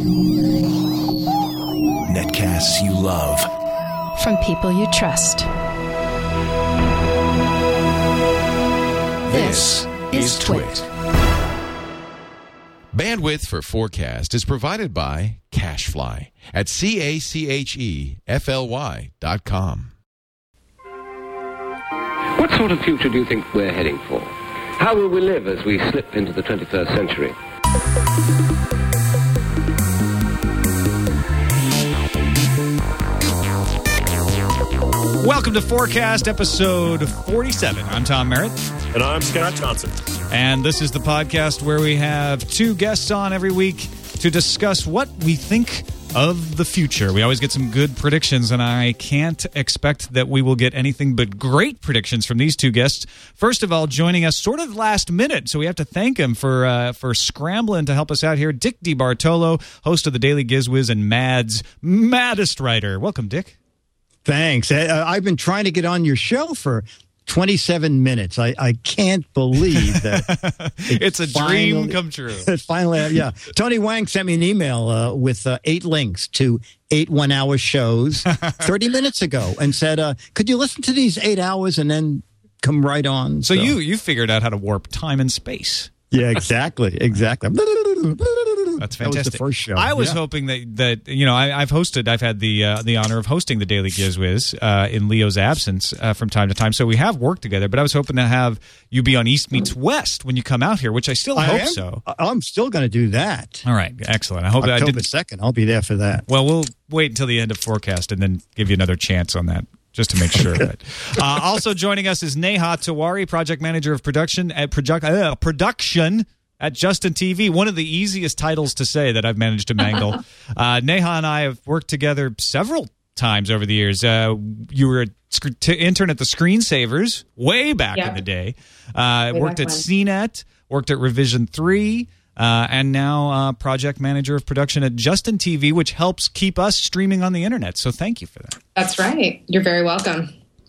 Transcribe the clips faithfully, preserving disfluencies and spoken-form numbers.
Netcasts you love. From people you trust. This is Twit. Bandwidth for Forecast is provided by CacheFly at C A C H E F L Y dot com. What sort of future do you think we're heading for? How will we live as we slip into the twenty-first century? Welcome to Forecast, episode forty-seven. I'm Tom Merritt. And I'm Scott Johnson. And this is the podcast where we have two guests on every week to discuss what we think of the future. We always get some good predictions, and I can't expect that we will get anything but great predictions from these two guests. First of all, joining us sort of last minute, so we have to thank him for uh, for scrambling to help us out here. Dick DeBartolo, host of the Daily Gizwiz and Mad's maddest writer. Welcome, Dick. Thanks. I, I've been trying to get on your show for twenty-seven minutes. I, I can't believe that. It it's a finally, dream come true. Finally, yeah. Tony Wang sent me an email uh, with uh, eight links to eight one-hour shows thirty minutes ago and said, uh, could you listen to these eight hours and then come right on? So, so you, you figured out how to warp time and space. Yeah, exactly. Exactly. That's fantastic. That was the first show. I was yeah. hoping that, that you know, I, I've hosted, I've had the uh, the honor of hosting the Daily Gizwiz uh, in Leo's absence uh, from time to time. So we have worked together, but I was hoping to have you be on East Meets West when you come out here, which I still I hope am, so. I'm still going to do that. All right. Excellent. I hope October I didn't, second, I'll be there for that. Well, we'll wait until the end of Forecast and then give you another chance on that, just to make sure. That. Uh, also joining us is Neha Tiwari, project manager of production at Produ- uh, production at Justin T V, one of the easiest titles to say that I've managed to mangle. uh, Neha and I have worked together several times over the years. Uh, you were a sc- t- intern at the Screensavers way back yeah. in the day. Uh, way worked at when. C net, worked at Revision three, uh, and now uh, project manager of production at Justin T V, which helps keep us streaming on the internet. So thank you for that. That's right. You're very welcome.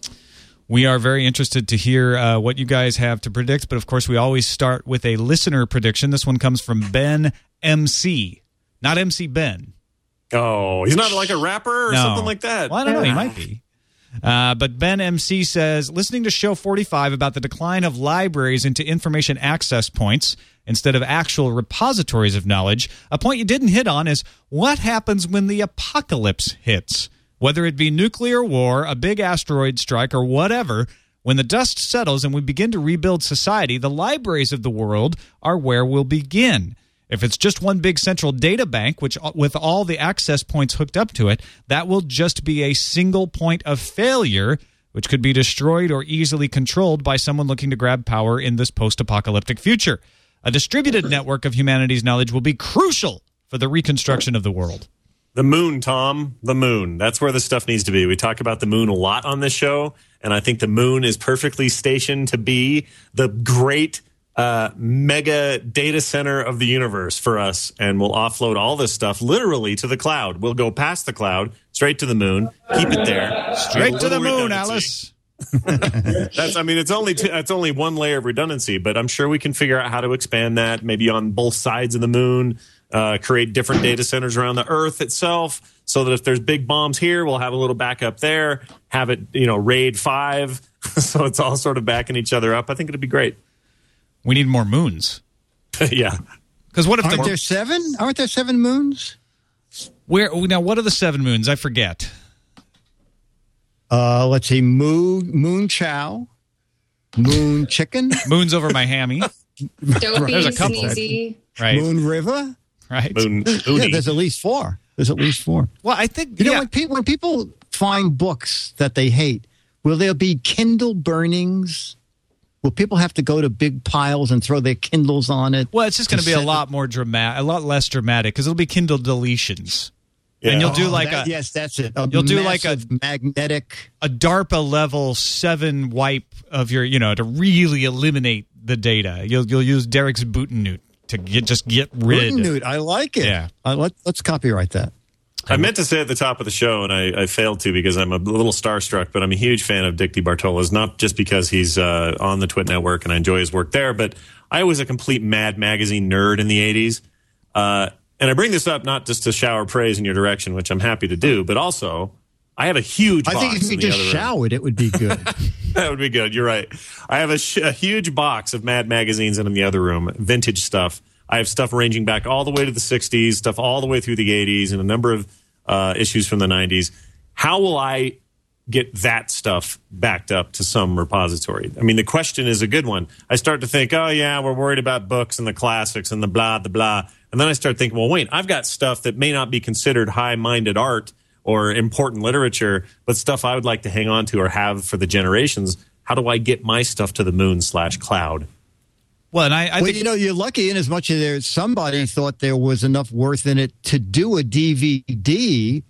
We are very interested to hear uh, what you guys have to predict, but of course we always start with a listener prediction. This one comes from Ben M C, not M C Ben. Oh, he's not like a rapper or no. something like that. Well, I don't know. He might be. Uh, but Ben M C says, listening to show forty-five about the decline of libraries into information access points instead of actual repositories of knowledge, a point you didn't hit on is what happens when the apocalypse hits? Whether it be nuclear war, a big asteroid strike, or whatever, when the dust settles and we begin to rebuild society, the libraries of the world are where we'll begin. If it's just one big central data bank, which with all the access points hooked up to it, that will just be a single point of failure, which could be destroyed or easily controlled by someone looking to grab power in this post-apocalyptic future. A distributed network of humanity's knowledge will be crucial for the reconstruction of the world. The moon, Tom, the moon. That's where the stuff needs to be. We talk about the moon a lot on this show, and I think the moon is perfectly stationed to be the great uh, mega data center of the universe for us, and we'll offload all this stuff literally to the cloud. We'll go past the cloud, straight to the moon, keep it there. Straight to the moon, Alice. That's, I mean, it's only two, it's only one layer of redundancy, but I'm sure we can figure out how to expand that, maybe on both sides of the moon. Uh, create different data centers around the Earth itself, so that if there's big bombs here, we'll have a little backup there. Have it, you know, raid five, so it's all sort of backing each other up. I think it'd be great. We need more moons. Yeah, because what if aren't the, there seven? Aren't there seven moons? Where now? What are the seven moons? I forget. Uh, let's see, moon, moon chow, moon chicken, moons over my hammy. Dopey, There's a couple. sneezy. Right. Moon River. Right. Moon, yeah, there's at least four. There's at least four. Well, I think you yeah. know when people when people find books that they hate, will there be Kindle burnings? Will people have to go to big piles and throw their Kindles on it? Well, it's just going to be a set lot more dramatic, a lot less dramatic, because it'll be Kindle deletions. Yeah. And you'll do oh, like that, a yes, that's it. A you'll do like a magnetic, a DARPA level seven wipe of your, you know, to really eliminate the data. You'll you'll use Derek's Bootenute to get just get rid. Bootenute, I like it. Yeah, uh, let, let's copyright that. I meant to say at the top of the show, and I, I failed to because I'm a little starstruck, but I'm a huge fan of Dick DeBartolo. Not just because he's uh, on the Twit Network and I enjoy his work there, but I was a complete Mad Magazine nerd in the eighties. Uh, And I bring this up not just to shower praise in your direction, which I'm happy to do, but also I have a huge box. I think if you in the just other room. showered, it would be good. That would be good. You're right. I have a, sh- a huge box of Mad magazines in the other room, vintage stuff. I have stuff ranging back all the way to the sixties, stuff all the way through the eighties, and a number of uh, issues from the nineties. How will I get that stuff backed up to some repository? I mean, the question is a good one. I start to think, oh, yeah, we're worried about books and the classics and the blah, the blah. And then I start thinking, well, wait, I've got stuff that may not be considered high-minded art or important literature, but stuff I would like to hang on to or have for the generations. How do I get my stuff to the moon slash cloud? Well, and I, I well, think you know, you're lucky in as much as there somebody thought there was enough worth in it to do a D V D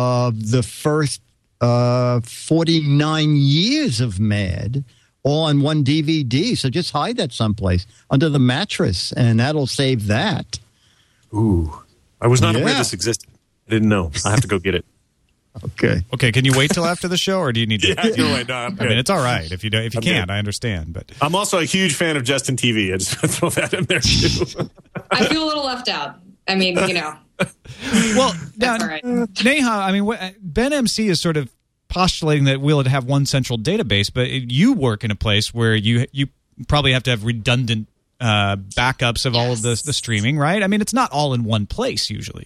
of the first uh, forty-nine years of Mad all on one D V D. So just hide that someplace under the mattress, and that'll save that. Ooh, I was not Yeah. aware this existed. I didn't know. I have to go get it. Okay. okay. Can you wait till after the show, or do you need to? Yeah, you're right. No, I'm I good. mean, it's all right if you don't, if you I'm can't. good. I understand, but I'm also a huge fan of Justin T V. I just want to throw that in there, too. I feel a little left out. I mean, you know, well, now, that's all right. Neha, I mean, what- Ben M C is sort of postulating that we'll have one central database, but you work in a place where you you probably have to have redundant uh, backups of all of the the streaming, right? I mean, it's not all in one place usually.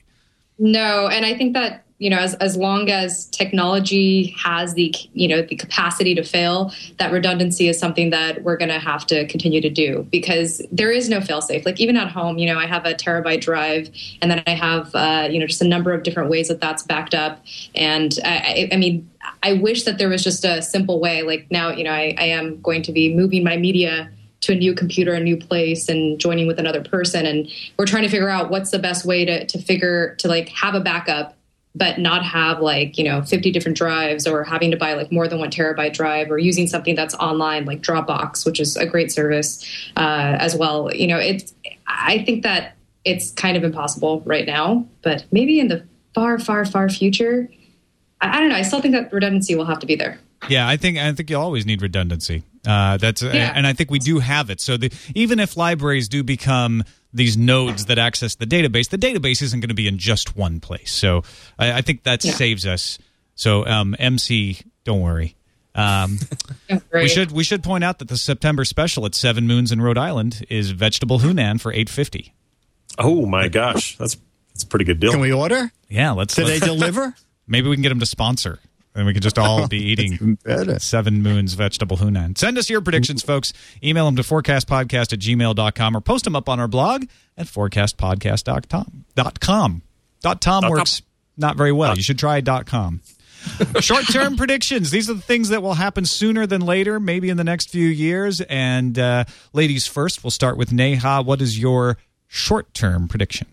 No, and I think that, you know, as as long as technology has the, you know, the capacity to fail, that redundancy is something that we're going to have to continue to do, because there is no fail-safe. Like, even at home, you know, I have a terabyte drive, and then I have, uh, you know, just a number of different ways that that's backed up. And I, I mean, I wish that there was just a simple way. Like, now, you know, I, I am going to be moving my media to a new computer, a new place, and joining with another person. And we're trying to figure out what's the best way to, to figure, to like have a backup, but not have like, you know, fifty different drives, or having to buy like more than one terabyte drive, or using something that's online like Dropbox, which is a great service uh, as well. You know, it's, I think that it's kind of impossible right now, but maybe in the far, far, far future, I, I don't know. I still think that redundancy will have to be there. Yeah, I think I think you always need redundancy. Uh, that's Yeah. and I think we do have it. So the, even if libraries do become these nodes that access the database, the database isn't going to be in just one place. So I, I think that Yeah. saves us. So um, M C, don't worry. Um, Yeah, we right. should we should point out that the September special at Seven Moons in Rhode Island is vegetable hunan for eight fifty. Oh, my gosh. That's, that's a pretty good deal. Can we order? Yeah, let's. Do they let's deliver? maybe we can get them to sponsor, and we can just all be eating. Even better. Seven Moons Vegetable Hunan. Send us your predictions, folks. Email them to forecastpodcast at gmail dot com, or post them up on our blog at forecastpodcast dot com. Dot com. Dot com Dot works not very well. You should try dot com. Short-term predictions. These are the things that will happen sooner than later, maybe in the next few years. And uh, ladies first, we'll start with Neha. What is your short-term prediction?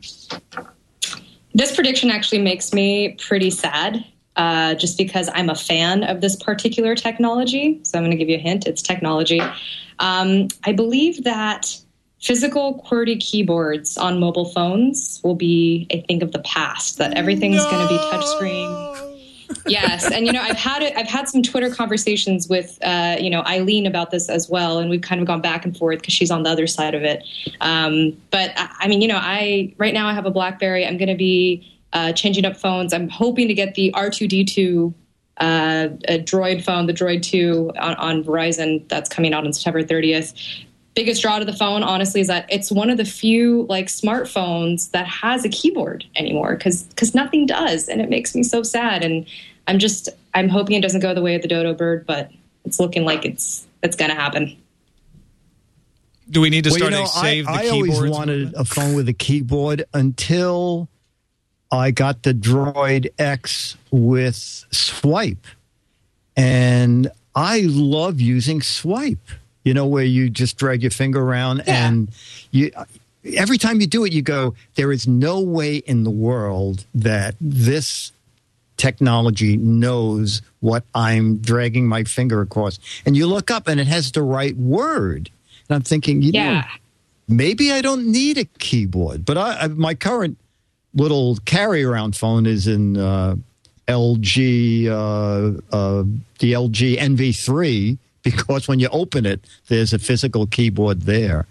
This prediction actually makes me pretty sad, uh, just because I'm a fan of this particular technology. So I'm going to give you a hint. It's technology. Um, I believe that physical QWERTY keyboards on mobile phones will be a thing of the past, that everything's no! going to be touchscreen. Yes, and you know, I've had it. I've had some Twitter conversations with uh, you know, Eileen about this as well, and we've kind of gone back and forth because she's on the other side of it. Um, but I, I mean, you know, I right now I have a BlackBerry. I'm going to be uh, changing up phones. I'm hoping to get the R two D two uh, a Droid phone, the Droid two on, on Verizon that's coming out on September thirtieth. Biggest draw to the phone, honestly, is that it's one of the few like smartphones that has a keyboard anymore, because because nothing does, and it makes me so sad. And I'm just I'm hoping it doesn't go the way of the dodo bird, but it's looking like it's it's going to happen. Do we need to well, start you know, to save I, the I keyboards? always wanted a phone with a keyboard until I got the Droid X with Swipe, and I love using Swipe. You know, where you just drag your finger around, yeah. and you every time you do it, you go, there is no way in the world that this technology knows what I'm dragging my finger across. And you look up and it has the right word. And I'm thinking, you yeah. know, maybe I don't need a keyboard. But I, I, my current little carry-around phone is in uh, L G, uh, uh, the L G N V three, because when you open it, there's a physical keyboard there.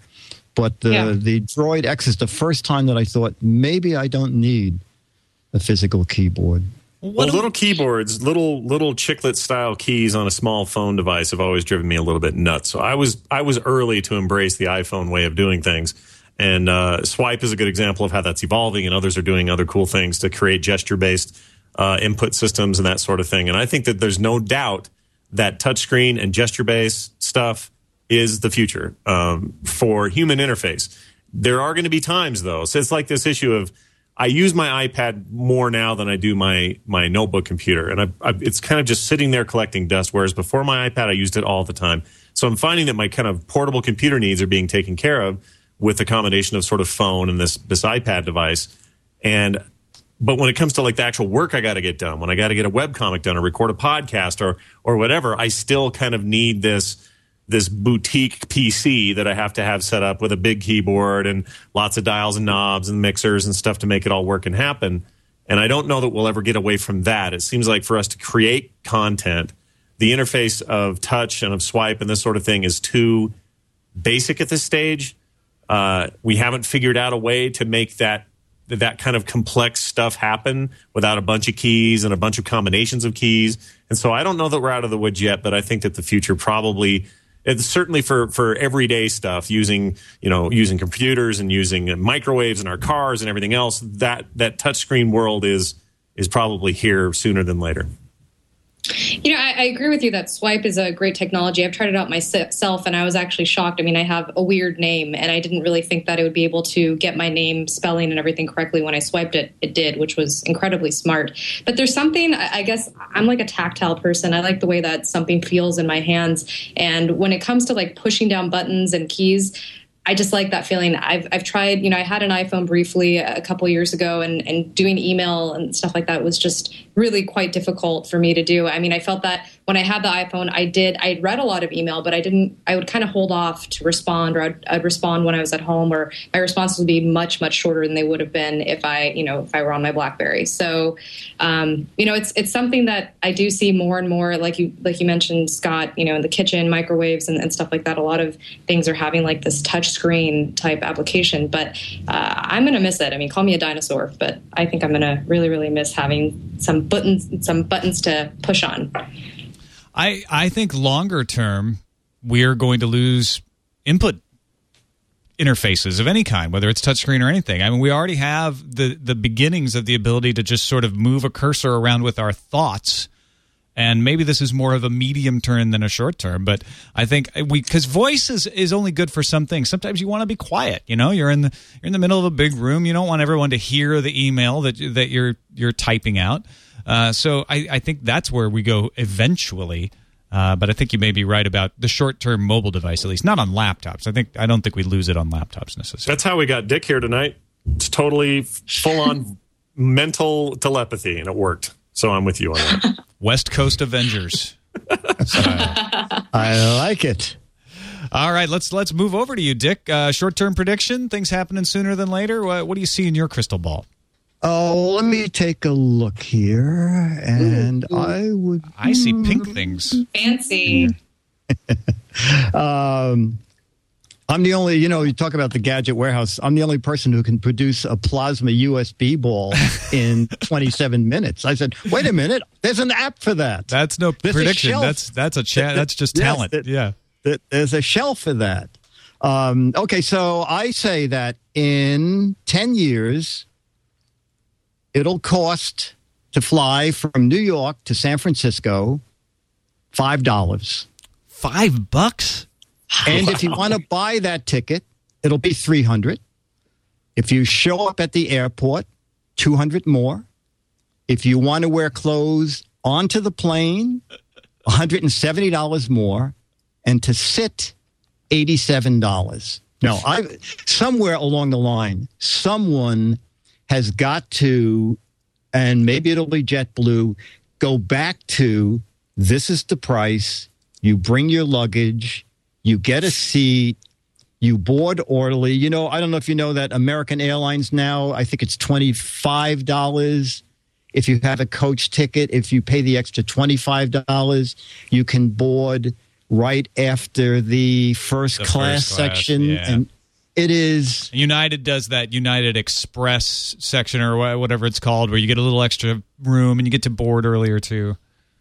But the, Yeah. the Droid X is the first time that I thought maybe I don't need a physical keyboard. Well, little keyboards, little little chiclet style keys on a small phone device have always driven me a little bit nuts. So I was I was early to embrace the iPhone way of doing things, and uh, Swipe is a good example of how that's evolving. And others are doing other cool things to create gesture based uh, input systems and that sort of thing. And I think that there's no doubt that touchscreen and gesture based stuff is the future um, for human interface. There are going to be times though, so it's like this issue of, I use my iPad more now than I do my my notebook computer, and I, I, it's kind of just sitting there collecting dust. Whereas before my iPad, I used it all the time. So I'm finding that my kind of portable computer needs are being taken care of with a combination of sort of phone and this this iPad device. And but when it comes to like the actual work I got to get done, when I got to get a webcomic done or record a podcast or or whatever, I still kind of need this. this boutique P C that I have to have set up with a big keyboard and lots of dials and knobs and mixers and stuff to make it all work and happen. And I don't know that we'll ever get away from that. It seems like for us to create content, the interface of touch and of swipe and this sort of thing is too basic at this stage. Uh, we haven't figured out a way to make that that kind of complex stuff happen without a bunch of keys and a bunch of combinations of keys. And so I don't know that we're out of the woods yet, but I think that the future probably... It's certainly for, for everyday stuff, using you know using computers and using microwaves in our cars and everything else. That that touchscreen world is is probably here sooner than later. You know, I, I agree with you that Swipe is a great technology. I've tried it out myself, and I was actually shocked. I mean, I have a weird name, and I didn't really think that it would be able to get my name, spelling, and everything correctly when I swiped it. It did, which was incredibly smart. But there's something, I guess, I'm like a tactile person. I like the way that something feels in my hands. And when it comes to like pushing down buttons and keys, I just like that feeling. I've I've tried, you know, I had an iPhone briefly a couple years ago, and, and doing email and stuff like that was just really quite difficult for me to do. I mean, I felt that when I had the iPhone, I did, I read a lot of email, but I didn't, I would kind of hold off to respond, or I'd, I'd respond when I was at home, or my responses would be much, much shorter than they would have been if I, you know, if I were on my BlackBerry. So, um, you know, it's, it's something that I do see more and more, like you, like you mentioned, Scott, you know, in the kitchen, microwaves and, and stuff like that. A lot of things are having like this touch screen type application, but uh, I'm going to miss it. I mean, call me a dinosaur, but I think I'm going to really, really miss having some buttons, some buttons to push on. I, I think longer term, we're going to lose input interfaces of any kind, whether it's touchscreen or anything. I mean, we already have the, the beginnings of the ability to just sort of move a cursor around with our thoughts. And maybe this is more of a medium term than a short term, but I think we, because voice is, is only good for some things. Sometimes you want to be quiet. You know, you're in the you're in the middle of a big room. You don't want everyone to hear the email that that you're you're typing out. Uh, so I, I think that's where we go eventually. Uh, but I think you may be right about the short term mobile device, at least not on laptops. I think I don't think we lose it on laptops necessarily. That's how we got Dick here tonight. It's totally full on mental telepathy, and it worked. So I'm with you on that. West Coast Avengers. So, I like it. all right, let's let's move over to you, Dick. Uh, short-term prediction, things happening sooner than later. What, what do you see in your crystal ball? Oh, let me take a look here, and ooh, ooh. I would. I see pink things. Fancy. um, I'm the only, you know, you talk about the gadget warehouse. I'm the only person who can produce a plasma U S B ball in twenty-seven minutes. I said, wait a minute, there's an app for that. That's no there's prediction. That's that's a chat. That's just yes, talent. That, yeah, that, there's a shelf for that. Um, okay, so I say that in ten years, it'll cost to fly from New York to San Francisco five dollars. Five bucks. And wow. If you want to buy that ticket, it'll be three hundred dollars. If you show up at the airport, two hundred dollars more. If you want to wear clothes onto the plane, one hundred seventy dollars more. And to sit, eighty-seven dollars. No, I somewhere along the line, someone has got to, and maybe it'll be JetBlue, go back to, this is the price, you bring your luggage, you get a seat, you board orderly. You know, I don't know if you know that American Airlines now, I think it's twenty-five dollars. If you have a coach ticket, if you pay the extra twenty-five dollars, you can board right after the first, the class, first class section. yeah. And it is. United does that United Express section or wha- whatever it's called, where you get a little extra room and you get to board earlier too.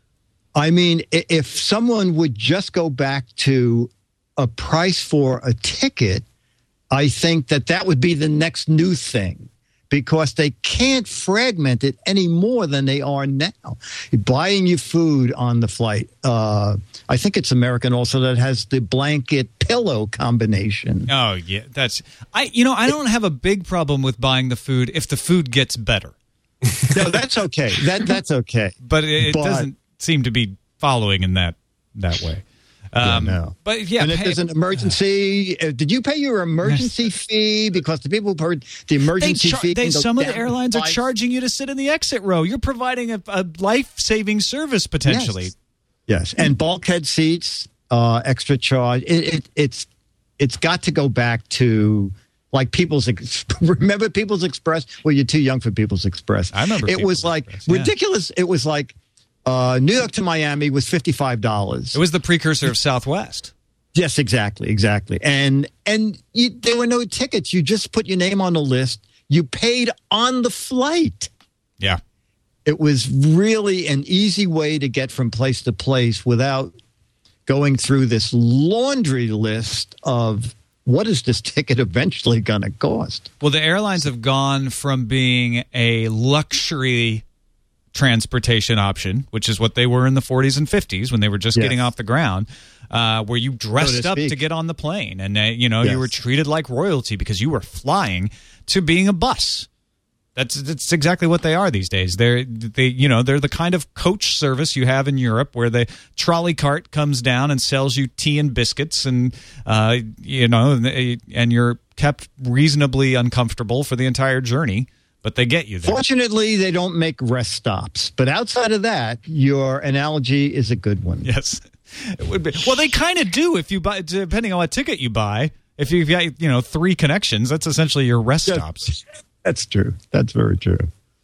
I mean, i- if someone would just go back to a price for a ticket, I think that that would be the next new thing, because they can't fragment it any more than they are now. Buying you food on the flight. Uh, I think it's American also that has the blanket pillow combination. Oh yeah, that's I. You know, I don't have a big problem with buying the food if the food gets better. No, that's okay. That that's okay. But it, it But- doesn't seem to be following in that that way. Um, Yeah, no. But yeah, and if pay- there's an emergency, uh, did you pay your emergency fee? Because the people who heard the They emergency char- fee. they, can go some of the down airlines are five- charging you to sit in the exit row. You're providing a, a life-saving service potentially. Yes, yes. And bulkhead seats, uh, extra charge. It, it, it's it's got to go back to like People's. Ex- Remember People's Express? Well, you're too young for People's Express. I remember It People's was like Express, yeah. ridiculous. It was like uh, New York to Miami was fifty-five dollars. It was the precursor of Southwest. Yes, exactly, exactly. And and you, there were no tickets. You just put your name on the list. You paid on the flight. Yeah. It was really an easy way to get from place to place without going through this laundry list of what is this ticket eventually going to cost. Well, the airlines have gone from being a luxury transportation option, which is what they were in the forties and fifties when they were just Yes. getting off the ground, uh, where you dressed to up speak. to get on the plane, and uh, you know Yes. you were treated like royalty because you were flying, to being a bus. That's that's exactly what they are these days. They're they you know they're the kind of coach service you have in Europe, where the trolley cart comes down and sells you tea and biscuits, and uh, you know, and you're kept reasonably uncomfortable for the entire journey. But they get you there. Fortunately, they don't make rest stops. But outside of that, your analogy is a good one. Yes, it would be. Well, they kind of do if you buy, depending on what ticket you buy. If you've got you know three connections, that's essentially your rest Yeah. stops. That's true. That's very true.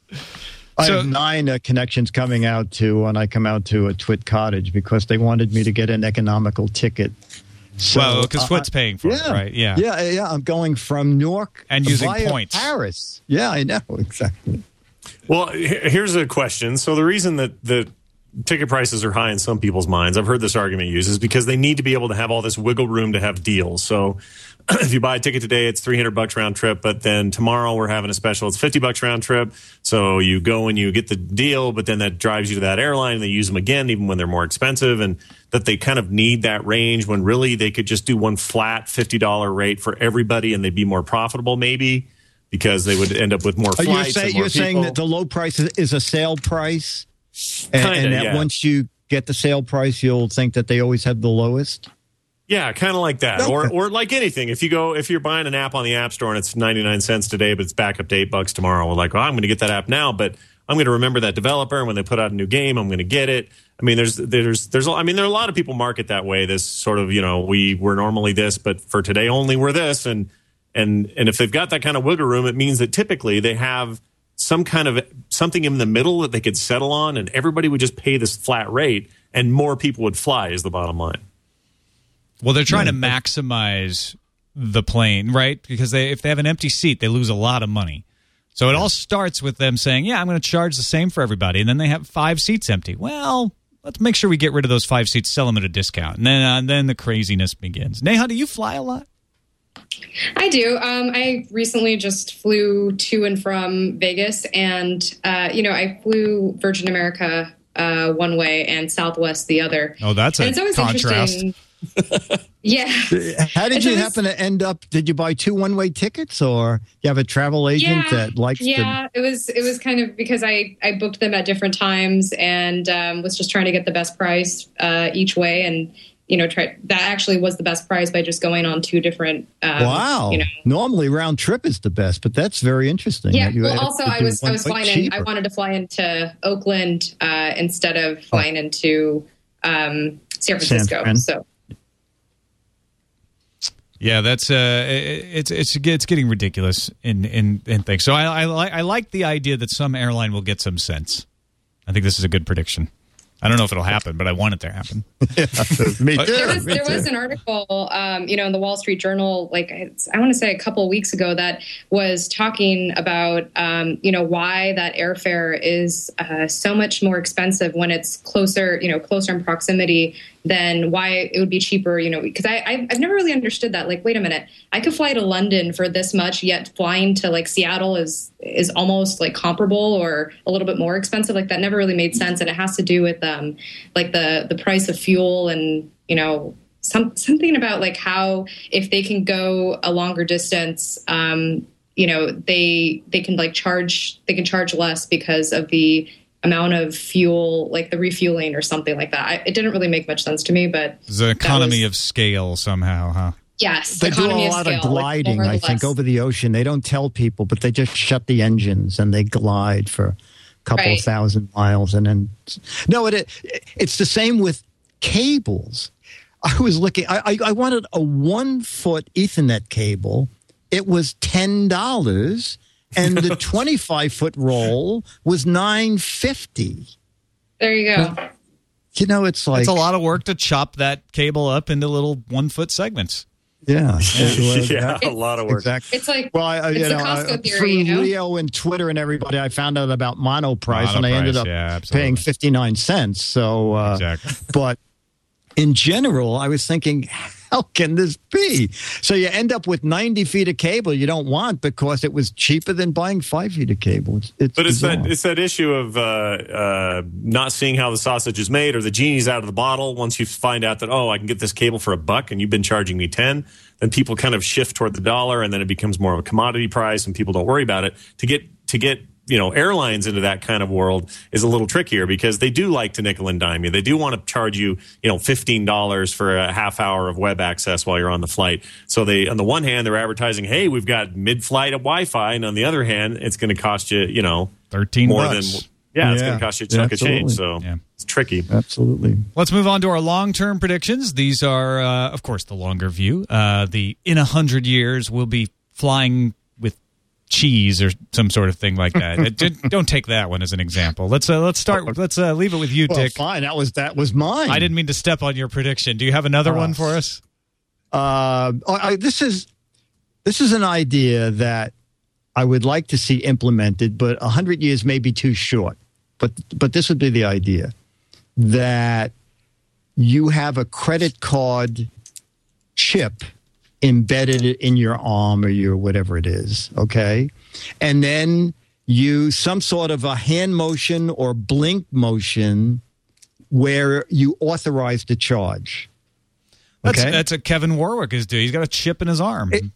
I So- have nine uh, connections coming out to when I come out to a Twit Cottage because they wanted me to get an economical ticket. So, Well, because uh, Twit's paying for yeah, it, right? Yeah. yeah, yeah. I'm going from Newark And using via points. Paris. Yeah, I know exactly. Well, he- here's a question. So the reason that the ticket prices are high in some people's minds, I've heard this argument used, is because they need to be able to have all this wiggle room to have deals. So if you buy a ticket today, it's three hundred bucks round trip, but then tomorrow we're having a special, it's fifty bucks round trip. So you go and you get the deal, but then that drives you to that airline and they use them again, even when they're more expensive, and that they kind of need that range when really they could just do one flat fifty dollars rate for everybody and they'd be more profitable maybe because they would end up with more Are you flights say, and more you're saying people. that the low price is, is a sale price? And, Kinda, and that yeah. once you get the sale price, you'll think that they always have the lowest? Yeah, kind of like that, Okay. or or like anything. If you go, if you're buying an app on the App Store and it's ninety-nine cents today, but it's back up to eight bucks tomorrow, we're like, well, I'm going to get that app now, but I'm going to remember that developer, and when they put out a new game, I'm going to get it. I mean, there's there's there's I mean, there are a lot of people market that way. This sort of, you know, we we're normally this, but for today only we're this, and and and if they've got that kind of wiggle room, it means that typically they have some kind of something in the middle that they could settle on, and everybody would just pay this flat rate, and more people would fly. Is the bottom line. Well, they're trying to maximize the plane, right? Because they, if they have an empty seat, they lose a lot of money. So it all starts with them saying, yeah, I'm going to charge the same for everybody. And then they have five seats empty. Well, let's make sure we get rid of those five seats, sell them at a discount. And then, uh, then the craziness begins. Neha, do you fly a lot? I do. Um, I recently just flew to and from Vegas, and uh, you know, I flew Virgin America uh, one way and Southwest the other. Oh, that's a and it's always contrast. interesting. Yeah. How did It's you always- happen to end up? Did you buy two one-way tickets, or you have a travel agent Yeah, that likes yeah, it was it was kind of because I, I booked them at different times and um, was just trying to get the best price uh, each way, and you know, try that actually was the best price by just going on two different. Um, to? Wow. You know, Normally, round trip is the best, but that's very interesting. yeah. that you Well, had also to I do was I one was way flying in. I cheaper. wanted to fly into Oakland uh, instead of flying into um, San Francisco. Fran. So. Yeah, that's uh, it's it's it's getting ridiculous in in, in things. So I I, li- I like the idea that some airline will get some sense. I think this is a good prediction. I don't know if it'll happen, but I want it to happen. Me too. There was, Me there too. was an article, um, you know, in the Wall Street Journal, like it's, I want to say a couple of weeks ago, that was talking about, um, you know, why that airfare is uh, so much more expensive when it's closer, you know, closer in proximity than why it would be cheaper, you know, because I, I, I've never really understood that. Like, wait a minute, I could fly to London for this much, yet flying to like Seattle is is almost like comparable or a little bit more expensive. Like that never really made sense, and it has to do with um, like the the price of fuel and you know some something about like how if they can go a longer distance, um, you know they they can like charge they can charge less because of the amount of fuel, like the refueling or something like that. I, it didn't really make much sense to me, but It's an economy was, of scale somehow, huh? yes, They do a economy lot of, of scale, like, gliding, more or I think, less. over the ocean. They don't tell people, but they just shut the engines and they glide for a couple Right. of thousand miles. And then, no, it it's the same with cables. I was looking, I, I, I wanted a one foot Ethernet cable. It was ten dollars. And the twenty-five foot roll was nine fifty. There you go. You know, it's like It's a lot of work to chop that cable up into little one-foot segments. Yeah, it was- yeah, a lot of work. exactly. It's like Well, I, I- it's you the know, Costco I, theory, through you know? Leo and Twitter and everybody, I found out about monoprice, and I Monoprice, ended up yeah, absolutely. paying fifty-nine cents. So, uh, Exactly. but in general, I was thinking, how can this be? So you end up with ninety feet of cable you don't want because it was cheaper than buying five feet of cable. It's, it's But it's bizarre. that it's that issue of uh, uh, not seeing how the sausage is made, or the genie's out of the bottle. Once you find out that, oh, I can get this cable for a buck, and you've been charging me ten, then people kind of shift toward the dollar, and then it becomes more of a commodity price, and people don't worry about it. To get to get you know airlines into that kind of world is a little trickier because they do like to nickel and dime you. They do want to charge you you know fifteen dollars for a half hour of web access while you're on the flight. So they, on the one hand, they're advertising, hey, we've got mid-flight Wi-Fi, and on the other hand, it's going to cost you you know thirteen more bucks. than yeah, it's Yeah, going to cost you a chunk absolutely. of change. So Yeah. it's tricky. Absolutely. Let's move on to our long-term predictions. These are, uh, of course, the longer view. Uh, the in a hundred years, we'll be flying with cheese or some sort of thing like that. It- it- don't take that one as an example. Let's uh, let's start. Let's uh, leave it with you, Well, Dick. fine. That was that was mine. I didn't mean to step on your prediction. Do you have another Oh. one for us? Uh, I, this is this is an idea that I would like to see implemented, but a hundred years may be too short. But but this would be the idea that you have a credit card chip embedded in your arm or your whatever it is, okay, and then you some sort of a hand motion or blink motion where you authorize the charge. That's Okay. that's what Kevin Warwick is doing. He's got a chip in his arm. It-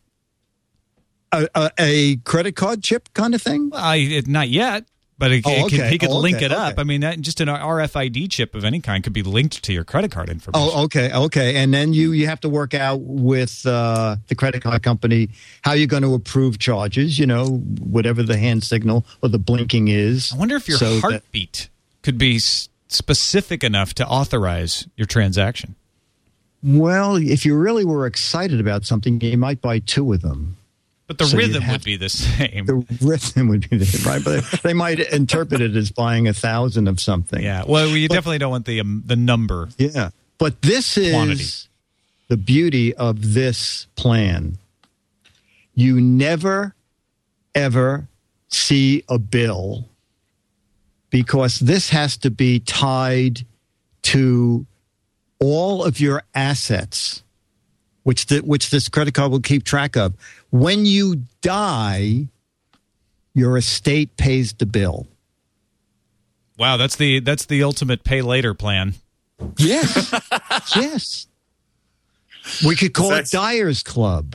A, a, a credit card chip kind of thing? Well, I- it, not yet, but it, Oh, it could, okay. he could Oh, link okay, it up. okay. I mean, that, just an R F I D chip of any kind could be linked to your credit card information. Oh, okay, okay. And then you, you have to work out with uh, the credit card company how you're going to approve charges, you know, whatever the hand signal or the blinking is. I wonder if your so that- heartbeat could be s- specific enough to authorize your transaction. well, if you really were excited about something, you might buy two of them. But the So you'd rhythm have- would be the same. The rhythm would be the right, but they might interpret it as buying a thousand of something. Yeah. Well, you definitely don't want the um, the number. Yeah. But this is Quantity. the beauty of this plan. You never, ever see a bill because this has to be tied to all of your assets, which the, which this credit card will keep track of. When you die, your estate pays the bill. Wow, that's the that's the ultimate pay later plan. Yes. Yes. We could call That's- it Dyer's Club.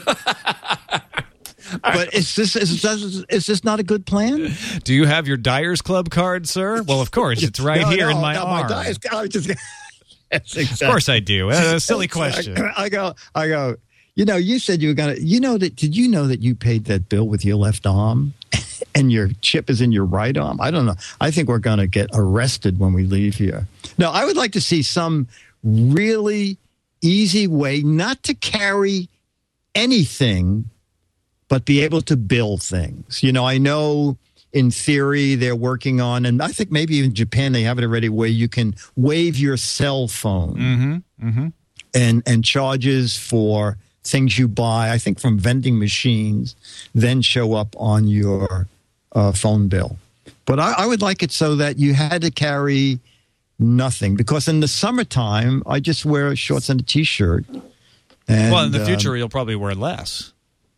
But is this is, is, is this not a good plan? Do you have your Dyer's Club card, sir? Well, of course, it's right No, here no, in my no, arm. Dyer's, I was just, That's exactly. Of course, I do. Uh, a silly question. I go, I go. You know, you said you were gonna. You know that? Did you know that you paid that bill with your left arm, and your chip is in your right arm? I don't know. I think we're gonna get arrested when we leave here. No, I would like to see some really easy way not to carry anything, but be able to bill things. You know, I know in theory, they're working on, and I think maybe even Japan, they have it already, where you can wave your cell phone Mm-hmm. Mm-hmm. and, and charges for things you buy, I think from vending machines, then show up on your uh, phone bill. But I, I would like it so that you had to carry nothing, because in the summertime, I just wear shorts and a T-shirt. And, Well, in the um, future, you'll probably wear less.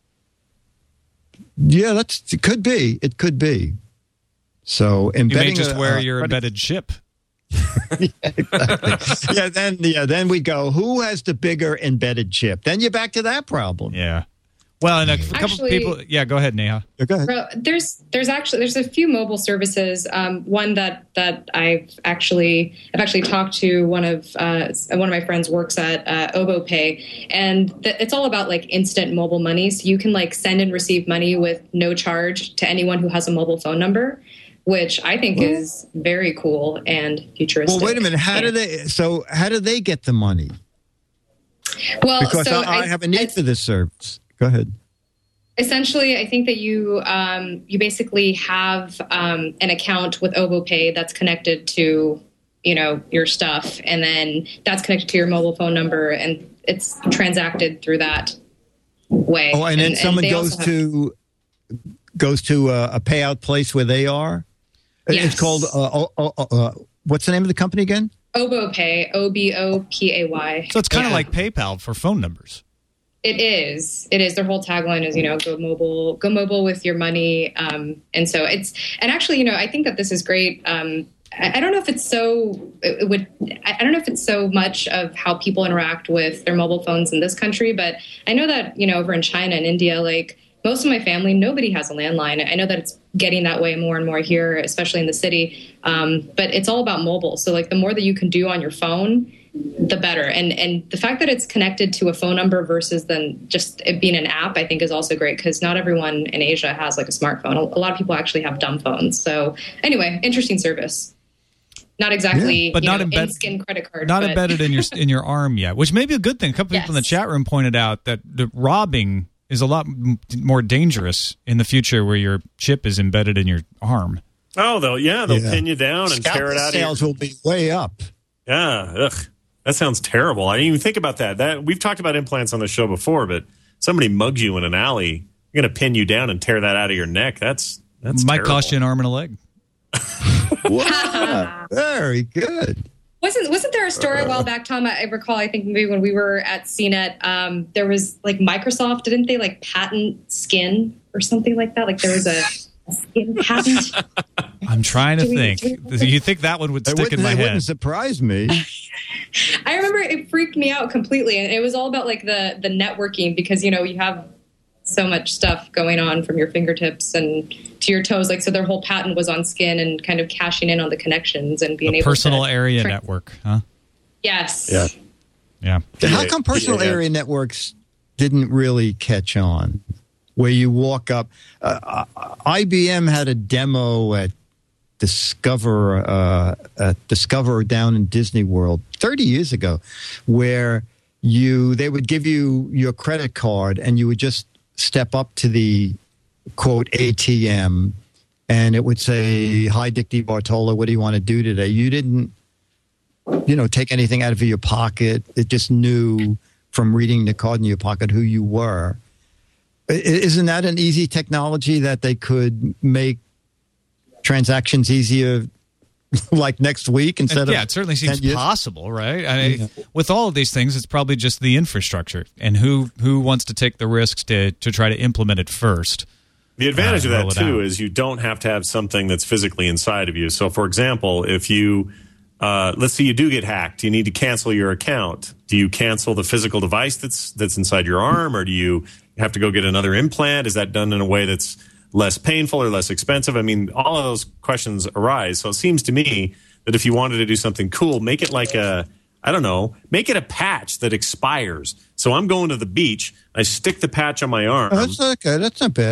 yeah, that's it. Could be. It could be. So You may embedding just a- wear a your credit- embedded chip. yeah, then yeah, then we go. Who has the bigger embedded chip? Then you're back to that problem. Yeah. Well, and a couple Actually- people. Yeah, go ahead, Neha. Yeah, go ahead. Well, there's there's actually there's a few mobile services. Um, one that that I've actually I've actually talked to one of uh, one of my friends works at uh, OboPay, and th- it's all about like instant mobile money. So you can like send and receive money with no charge to anyone who has a mobile phone number, which I think is very cool and futuristic. Well, wait a minute. How do And- they? So how do they get the money? Well, Because so I, I have a need for this service. Go ahead. Essentially, I think that you um, you basically have um, an account with OvoPay that's connected to you know your stuff, and then that's connected to your mobile phone number, and it's transacted through that way. Oh, and then someone they goes also have- to goes to a, a payout place where they are. Yes. It's called. Uh, uh, uh, uh, what's the name of the company again? OvoPay, O B O P A Y. So it's kind of Yeah. like PayPal for phone numbers. It is. It is. Their whole tagline is, you know, go mobile, go mobile with your money. Um, and so it's, and actually, you know, I think that this is great. Um, I, I don't know if it's so, it would, I don't know if it's so much of how people interact with their mobile phones in this country, but I know that, you know, over in China and India, like most of my family, nobody has a landline. I know that it's getting that way more and more here, especially in the city. Um, but it's all about mobile. So like the more that you can do on your phone, the better. And and the fact that it's connected to a phone number versus then just it being an app, I think is also great because not everyone in Asia has like a smartphone. A lot of people actually have dumb phones. So anyway, interesting service. Not exactly, But you not know, embed- in-skin credit card. Not but- embedded in your in your arm yet, which may be a good thing. A couple people in the Yes. chat room pointed out that the robbing is a lot m- more dangerous in the future where your chip is embedded in your arm. Oh, they'll yeah, they'll Yeah. pin you down and tear it Scalper out. sales of will be way up. your, yeah, ugh, that sounds terrible. I didn't even think about that. That we've talked about implants on the show before, but somebody mugs you in an alley, you're going to pin you down and tear that out of your neck. That's that's Might terrible. cost you an arm and a leg. Wow, very good. Wasn't wasn't there a story a while back, Tom? I I recall. I think maybe when we were at C net, um, there was like Microsoft. Didn't they like patent skin or something like that? Like there was a, a skin patent. I'm trying to Do we- think. do we- You think that one would It stick wouldn't, in my it head? wouldn't surprise me. I remember it freaked me out completely, and it was all about like the the networking because you know you have so much stuff going on from your fingertips and to your toes. Like so, their whole patent was on skin and kind of cashing in on the connections and being A able personal to area tra- network, huh? Yes. Yeah. Yeah. How come personal Yeah, yeah. area networks didn't really catch on? Where you walk up, uh, I B M had a demo at Discover, uh, at Discover down in Disney World thirty years ago, where you they would give you your credit card and you would just step up to the quote A T M, and it would say, "Hi, Dick DeBartolo, what do you want to do today?" You didn't, you know, take anything out of your pocket. It just knew from reading the card in your pocket who you were. I- Isn't that an easy technology that they could make transactions easier like next week instead yeah, of it certainly seems ten years? possible, right? I mean, with all of these things, it's probably just the infrastructure and who who wants to take the risks to to try to implement it first. The advantage Uh, of roll that it too out. is you don't have to have something that's physically inside of you. So, for example, if you uh, let's say you do get hacked, you need to cancel your account. Do you cancel the physical device that's that's inside your arm, or do you have to go get another implant? Is that done in a way that's less painful or less expensive? I mean, all of those questions arise. So it seems to me that if you wanted to do something cool, make it like a, I don't know, make it a patch that expires. So I'm going to the beach, I stick the patch on my arm. Oh, that's okay. That's not bad.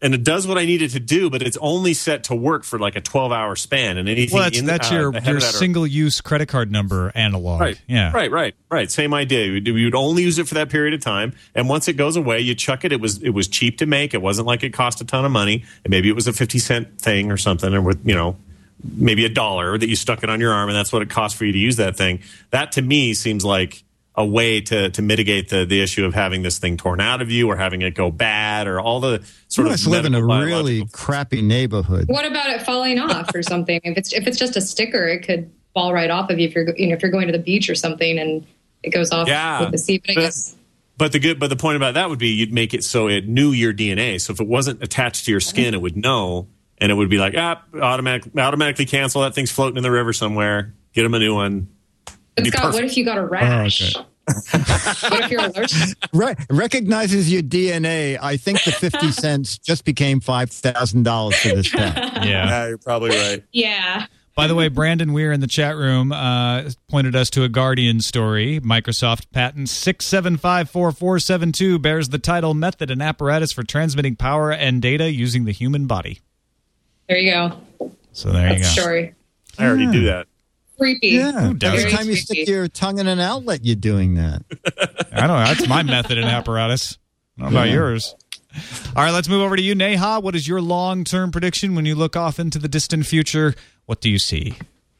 and it does what I need it to do, but it's only set to work for like a twelve-hour span. And anything well, that's, in, that's uh, your, ahead your of that are- single-use credit card number analog. Right. Yeah. Right. Right. Right. Same idea. You'd, you'd only use it for that period of time, and once it goes away, you chuck it. It was it was cheap to make. It wasn't like it cost a ton of money. And maybe it was a fifty cent thing or something, or with you know maybe a dollar that you stuck it on your arm, and that's what it cost for you to use that thing. That to me seems like a way to to mitigate the the issue of having this thing torn out of you or having it go bad or all the sort you of must live in a medical, really biological- crappy neighborhood. What about it falling off or something? If it's if it's just a sticker, it could fall right off of you if you're you know if you're going to the beach or something and it goes off Yeah. with the sea. But I But- guess But the good, but the point about that would be you'd make it so it knew your D N A. So if it wasn't attached to your skin, it would know, and it would be like, ah, automatic, automatically cancel. That thing's floating in the river somewhere. Get them a new one. but be Scott, what perfect. if you got a rash? Oh, What if you're allergic? Re- recognizes your D N A. I think the fifty cents just became five thousand dollars for this pen. Yeah. Yeah, you're probably right. Yeah. By the way, Brandon Weir in the chat room uh, pointed us to a Guardian story. Microsoft patent six seven five four four seven two bears the title Method and Apparatus for Transmitting Power and Data Using the Human Body. There you go. So there you go. That's the story. I already do that. Creepy. Yeah. does Every it? time you stick your tongue in an outlet, you're doing that. I don't know. That's my method and apparatus. I don't know about yours. All right, let's move over to you, Neha. What is your long-term prediction when you look off into the distant future? What do you see?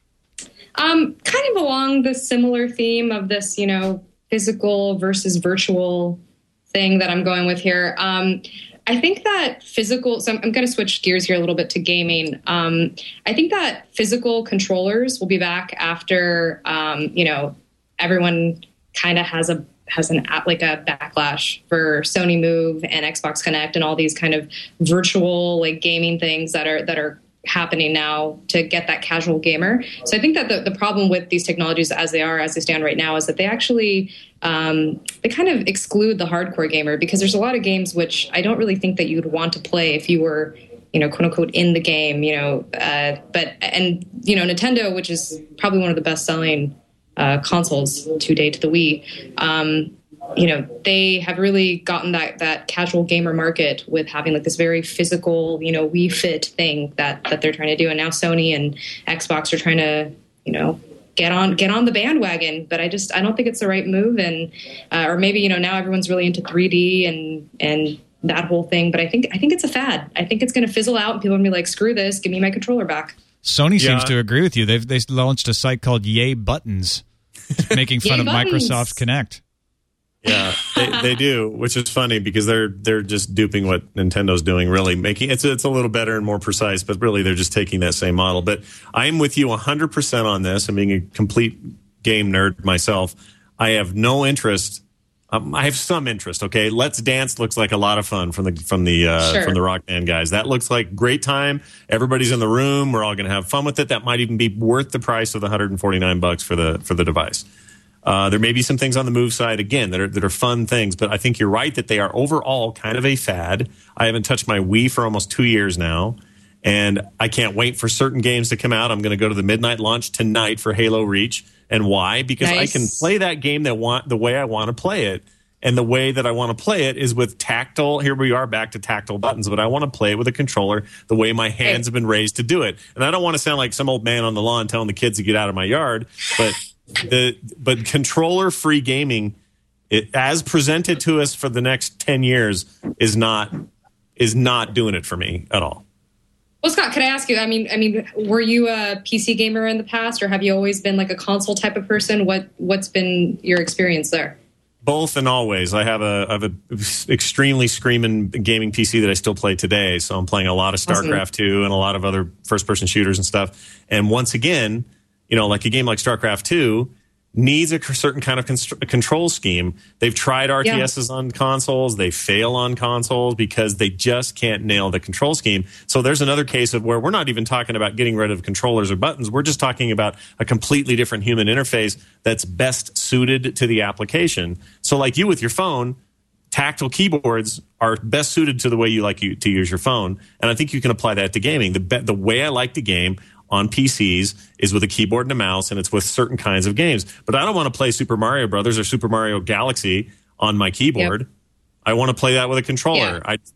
Um, kind of along the similar theme of this, you know, physical versus virtual thing that I'm going with here. Um, I think that physical, so I'm, I'm going to switch gears here a little bit to gaming. Um, I think that physical controllers will be back after, um, you know, everyone kind of has a has an like a backlash for Sony Move and Xbox Connect and all these kind of virtual like gaming things that are that are happening now to get that casual gamer. So I think that the, the problem with these technologies as they are, as they stand right now, is that they actually, um, they kind of exclude the hardcore gamer, because there's a lot of games which I don't really think that you'd want to play if you were, you know, quote unquote, in the game, you know, uh, but, and, you know, Nintendo, which is probably one of the best selling uh, consoles to date, the Wii, um, you know, they have really gotten that that casual gamer market with having like this very physical, you know, Wii Fit thing that that they're trying to do, and now Sony and Xbox are trying to, you know, get on get on the bandwagon. But I just I don't think it's the right move, and uh, or maybe you know now everyone's really into three D and and that whole thing. But I think I think it's a fad. I think it's going to fizzle out, and people are going to be like, screw this, give me my controller back. Sony Yeah. seems to agree with you. They've they launched a site called Yay Buttons, making fun Yay of Buttons. Microsoft Connect. Yeah, they, they do, which is funny because they're they're just duping what Nintendo's doing, really making it's it's a little better and more precise, but really they're just taking that same model. But I am with you one hundred percent on this, and being a complete game nerd myself, I have no interest. Um, I have some interest. Okay, Let's Dance looks like a lot of fun from the from the uh, Sure. from the Rock Band guys. That looks like great time. Everybody's in the room. We're all going to have fun with it. That might even be worth the price of the one hundred forty-nine bucks for the for the device. Uh, there may be some things on the Move side, again, that are that are fun things, but I think you're right that they are overall kind of a fad. I haven't touched my Wii for almost two years now, and I can't wait for certain games to come out. I'm going to go to the midnight launch tonight for Halo Reach. And why? Because Nice. I can play that game that want the way I want to play it. And the way that I want to play it is with tactile. Here we are back to tactile buttons, but I want to play it with a controller the way my hands have been raised to do it. And I don't want to sound like some old man on the lawn telling the kids to get out of my yard, but the but controller free gaming, it, as presented to us for the next ten years, is not is not doing it for me at all. Well, Scott, could I ask you? I mean, I mean, were you a P C gamer in the past, or have you always been like a console type of person? What what's been your experience there? Both and always. I have a I have an extremely screaming gaming P C that I still play today. So I'm playing a lot of StarCraft Awesome. two and a lot of other first person shooters and stuff. And once again, you know, like a game like StarCraft two needs a certain kind of constr- control scheme. They've tried R T Ss on consoles. They fail on consoles because they just can't nail the control scheme. So there's another case of where we're not even talking about getting rid of controllers or buttons. We're just talking about a completely different human interface that's best suited to the application. So like you with your phone, tactile keyboards are best suited to the way you like you, to use your phone. And I think you can apply that to gaming. The, be- the way I like to game on P Cs is with a keyboard and a mouse, and it's with certain kinds of games. But I don't want to play Super Mario Brothers or Super Mario Galaxy on my keyboard. Yep. I want to play that with a controller. Yeah. I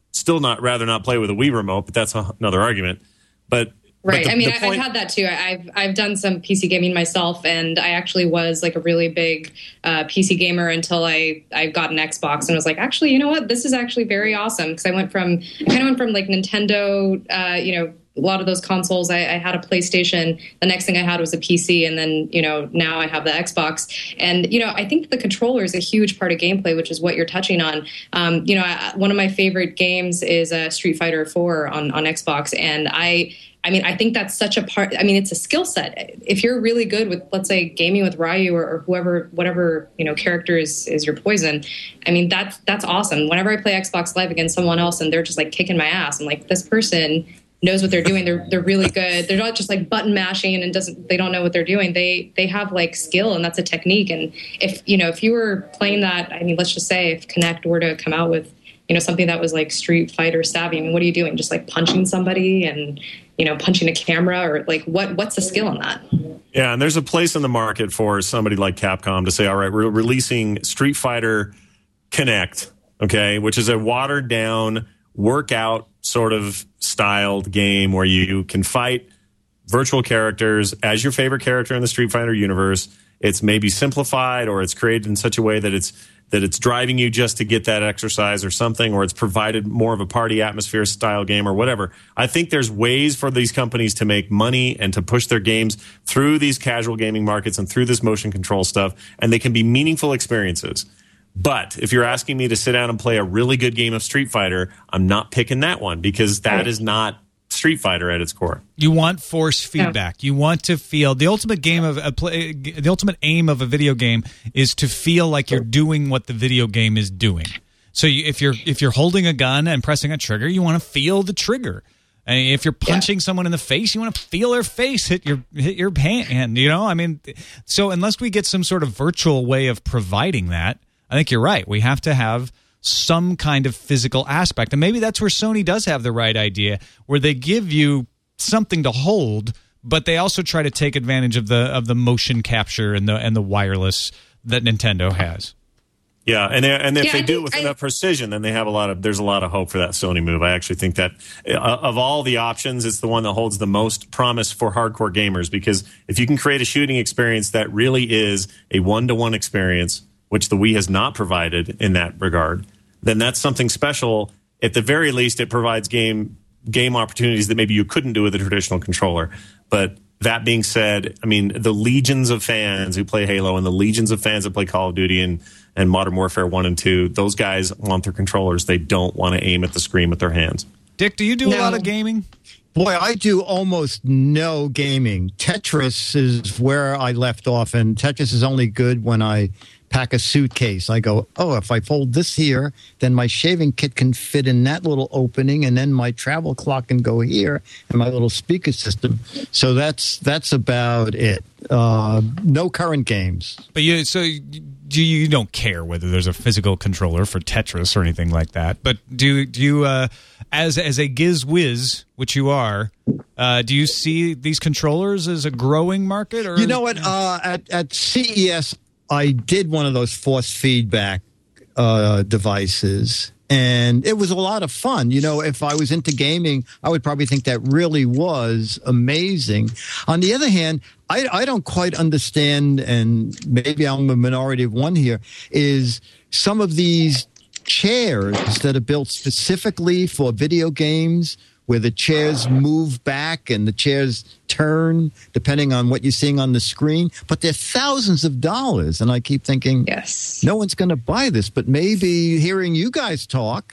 still not rather not play with a Wii remote, but that's another argument. But Right. but the, I mean, the point- I've had that too. I've I've done some P C gaming myself, and I actually was like a really big uh, P C gamer until I, I got an Xbox and was like, actually, you know what? This is actually very awesome, because I went from I kind of went from like Nintendo, uh, you know, a lot of those consoles. I, I had a PlayStation. The next thing I had was a P C, and then you know now I have the Xbox. And you know, I think the controller is a huge part of gameplay, which is what you're touching on. Um, you know, I, one of my favorite games is uh, Street Fighter four on on Xbox, and I. I mean, I think that's such a part. I mean, it's a skill set. If you're really good with, let's say, gaming with Ryu or, or whoever, whatever you know character is is your poison. I mean, that's that's awesome. Whenever I play Xbox Live against someone else and they're just like kicking my ass, I'm like, this person knows what they're doing. They're they're really good. They're not just like button mashing and doesn't they don't know what they're doing. They they have like skill, and that's a technique. And if you know if you were playing that, I mean, let's just say if Kinect were to come out with you know something that was like Street Fighter savvy. I mean, what are you doing? Just like punching somebody and you know, punching a camera, or like what? What's the skill in that? Yeah, and there's a place in the market for somebody like Capcom to say, all right, we're releasing Street Fighter Kinect, okay, which is a watered down workout sort of styled game where you can fight virtual characters as your favorite character in the Street Fighter universe. It's maybe simplified, or it's created in such a way that it's that it's driving you just to get that exercise or something, or it's provided more of a party atmosphere style game or whatever. I think there's ways for these companies to make money and to push their games through these casual gaming markets and through this motion control stuff, and they can be meaningful experiences. But if you're asking me to sit down and play a really good game of Street Fighter, I'm not picking that one, because that is not Street Fighter at its core. You want force feedback. You want to feel the ultimate game of a play. The ultimate aim of a video game is to feel like you're doing what the video game is doing. So you, if you're if you're holding a gun and pressing a trigger, you want to feel the trigger. And if you're punching yeah. someone in the face, you want to feel their face hit your hit your hand. You know, I mean, so unless we get some sort of virtual way of providing that, I think you're right. We have to have some kind of physical aspect. And maybe that's where Sony does have the right idea, where they give you something to hold, but they also try to take advantage of the of the motion capture and the and the wireless that Nintendo has. Yeah, and they, and if yeah, they I do it with I, enough precision, then they have a lot of there's a lot of hope for that Sony move. I actually think that uh, of all the options, it's the one that holds the most promise for hardcore gamers, because if you can create a shooting experience that really is a one-to-one experience, which the Wii has not provided in that regard, then that's something special. At the very least, it provides game game opportunities that maybe you couldn't do with a traditional controller. But that being said, I mean, the legions of fans who play Halo and the legions of fans that play Call of Duty and, and Modern Warfare one and two, those guys want their controllers. They don't want to aim at the screen with their hands. Dick, do you do no. a lot of gaming? Boy, I do almost no gaming. Tetris is where I left off, and Tetris is only good when I pack a suitcase. I go, oh, if I fold this here, then my shaving kit can fit in that little opening, and then my travel clock can go here, and my little speaker system. So that's that's about it. Uh, no current games. But you, so do you don't care whether there's a physical controller for Tetris or anything like that? But do do you, uh, as as a giz whiz, which you are, uh, do you see these controllers as a growing market? Or you know what? Uh, at at C E S, I did one of those force feedback uh, devices, and it was a lot of fun. You know, if I was into gaming, I would probably think that really was amazing. On the other hand, I, I don't quite understand, and maybe I'm a minority of one here, is some of these chairs that are built specifically for video games, where the chairs move back and the chairs turn depending on what you're seeing on the screen. But they're thousands of dollars. And I keep thinking, yes, no one's going to buy this. But maybe hearing you guys talk,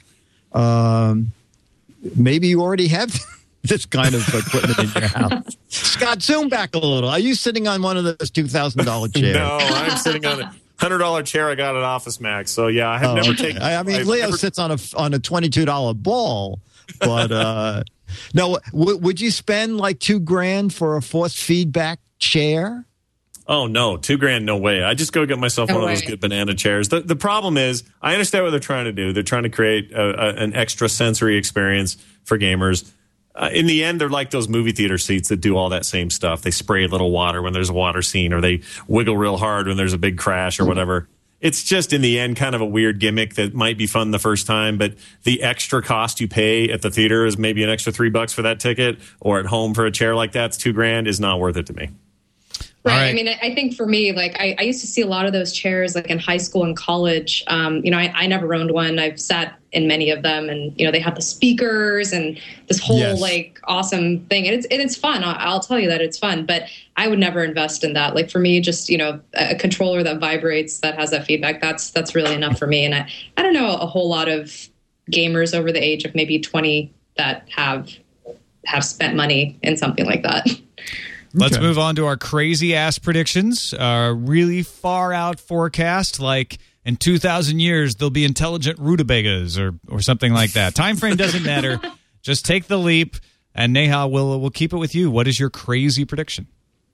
um, maybe you already have this kind of equipment in your house. Scott, zoom back a little. Are you sitting on one of those two thousand dollars chairs? No, I'm sitting on a one hundred dollars chair I got at Office Max. So, yeah, I have oh, never okay. taken... I mean, I've Leo never, sits on a, on a twenty-two dollars ball. But uh, no, w- would you spend like two grand for a force feedback chair? Oh, no, two grand, no way. I just go get myself No one way. of those good banana chairs. The, the problem is, I understand what they're trying to do. They're trying to create a, a, an extra sensory experience for gamers. Uh, in the end, they're like those movie theater seats that do all that same stuff. They spray a little water when there's a water scene, or they wiggle real hard when there's a big crash or whatever. it's just in the end kind of a weird gimmick that might be fun the first time, but the extra cost you pay at the theater is maybe an extra three bucks for that ticket, or at home for a chair like that's two grand is not worth it to me. Right. Right. I mean, I think for me, like I, I used to see a lot of those chairs like in high school and college. Um, you know, I, I never owned one. I've sat in many of them, and you know, they have the speakers and this whole Yes. like awesome thing, and it's and it's fun. I'll, I'll tell you that it's fun, but I would never invest in that. Like for me, just you know, a controller that vibrates, that has that feedback. That's that's really enough for me. And I, I don't know a whole lot of gamers over the age of maybe twenty that have have spent money in something like that. Let's Okay. move on to our crazy ass predictions. A really far out forecast, like in two thousand years there'll be intelligent rutabagas or or something like that. Time frame doesn't matter. Just take the leap. And Neha, we'll we'll keep it with you. What is your crazy prediction?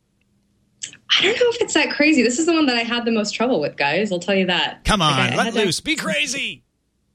I don't know if it's that crazy. This is the one that I had the most trouble with, guys. I'll tell you that. Come on, Like, I- I let had to- loose. Be crazy.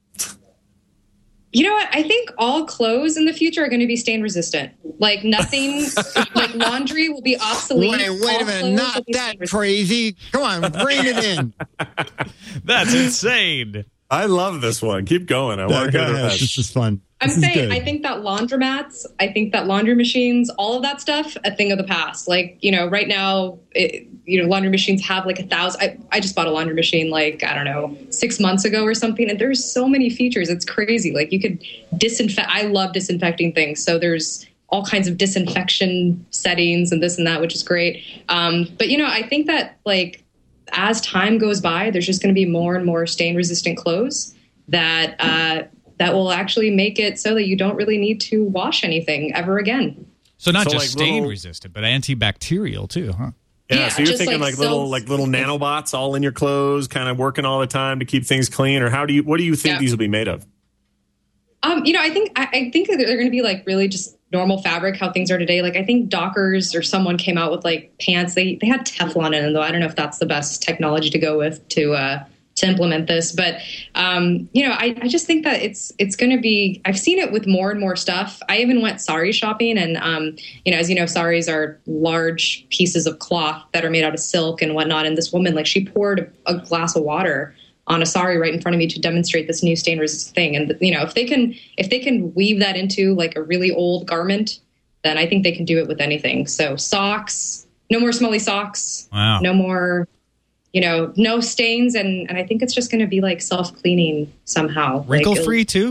You know what? I think all clothes in the future are going to be stain resistant. Like nothing, like laundry will be obsolete. Wait, wait All a minute. clothes will Not be that stain resistant. crazy. Come on, bring it in. That's insane. I love this one. Keep going. I want to Go go to the ahead. rest. This is fun. I'm This is saying, good. I think that laundromats, I think that laundry machines, all of that stuff, a thing of the past. Like, you know, right now, it, you know, laundry machines have like a thousand. I, I just bought a laundry machine like, I don't know, six months ago or something. And there's so many features. It's crazy. Like you could disinfect. I love disinfecting things. So there's all kinds of disinfection settings and this and that, which is great. Um, but, you know, I think that like as time goes by, there's just going to be more and more stain resistant clothes that, uh, that will actually make it so that you don't really need to wash anything ever again. So not So, just like, stain little- resistant, but antibacterial too, huh? Yeah, Yeah, so you're just thinking like like, little silks. like little nanobots all in your clothes, kind of working all the time to keep things clean, or how do you what do you think Yeah. these will be made of? Um, you know, I think I, I think that they're going to be like really just normal fabric, how things are today. Like I think Dockers or someone came out with like pants. They they had Teflon in them, though. I don't know if that's the best technology to go with to uh, to implement this. But um, you know, I, I just think that it's it's going to be. I've seen it with more and more stuff. I even went sari shopping, and um, you know, as you know, saris are large pieces of cloth that are made out of silk and whatnot. And this woman, like, she poured a, a glass of water on a sari right in front of me to demonstrate this new stain resistant thing. And you know, if they can if they can weave that into like a really old garment, then I think they can do it with anything. So socks, no more smelly socks. Wow. No more, you know, no stains, and, and I think it's just going to be like self-cleaning somehow. Wrinkle Like, free too?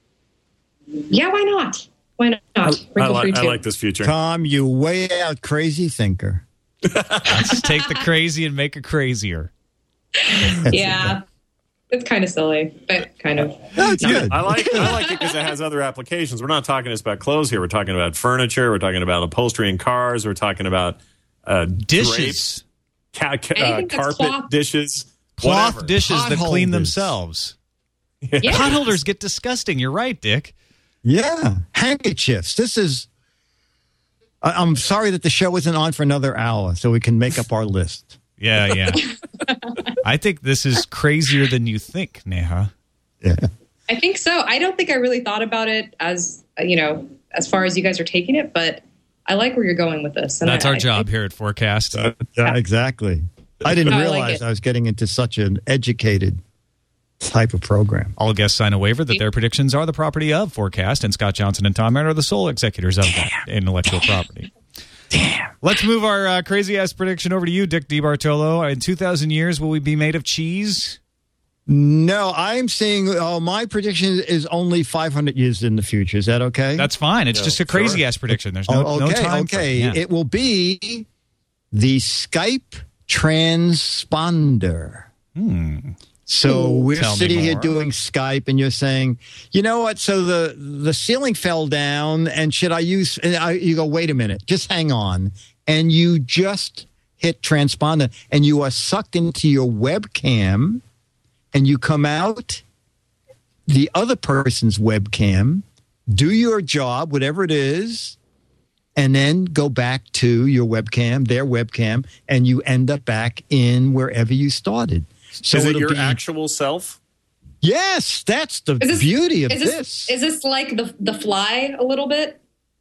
yeah, why not? Why not? I, Wrinkle like, free I too. like this future. Tom, you way out crazy thinker. Let's take the crazy and make it crazier. Yeah, it's kind of silly, but kind of. That's good. I like I like it because it has other applications. We're not talking just about clothes here. We're talking about furniture. We're talking about upholstery in cars. We're talking about uh, Dishes. drapes, ca- ca- uh, Anything that's carpet cloth. dishes, Cloth whatever. dishes that clean Potholders. themselves. Yeah. Pot holders get disgusting. You're right, Dick. Yeah, handkerchiefs. This is. I- I'm sorry that the show isn't on for another hour, so we can make up our list. Yeah, yeah. I think this is crazier than you think, Neha. Yeah. I think so. I don't think I really thought about it as, uh, you know, as far as you guys are taking it, but I like where you're going with this. And That's I, our I- job here at Forecast. Yeah, exactly. I didn't I like realize it. I was getting into such an educated type of program. All guests sign a waiver that their predictions are the property of Forecast, and Scott Johnson and Tom Mann are the sole executors of that intellectual property. Damn. Let's move our uh, crazy-ass prediction over to you, Dick DiBartolo. In two thousand years, will we be made of cheese? No, I'm seeing. Oh, my prediction is only five hundred years in the future. Is that okay? That's fine. It's Yeah, just a crazy-ass prediction. There's no, Oh, no okay. time okay. frame. Yeah. It will be the Skype transponder. Hmm. So we're Tell me sitting here more. doing Skype, and you're saying, you know what? So the the ceiling fell down, and should I use? And I, you go, wait a minute, just hang on, and you just hit transponder, and you are sucked into your webcam, and you come out the other person's webcam, do your job, whatever it is, and then go back to your webcam, their webcam, and you end up back in wherever you started. So Is it it'll your be- actual self? Yes, that's the Is this- beauty of is this. this, is this like the the Fly a little bit?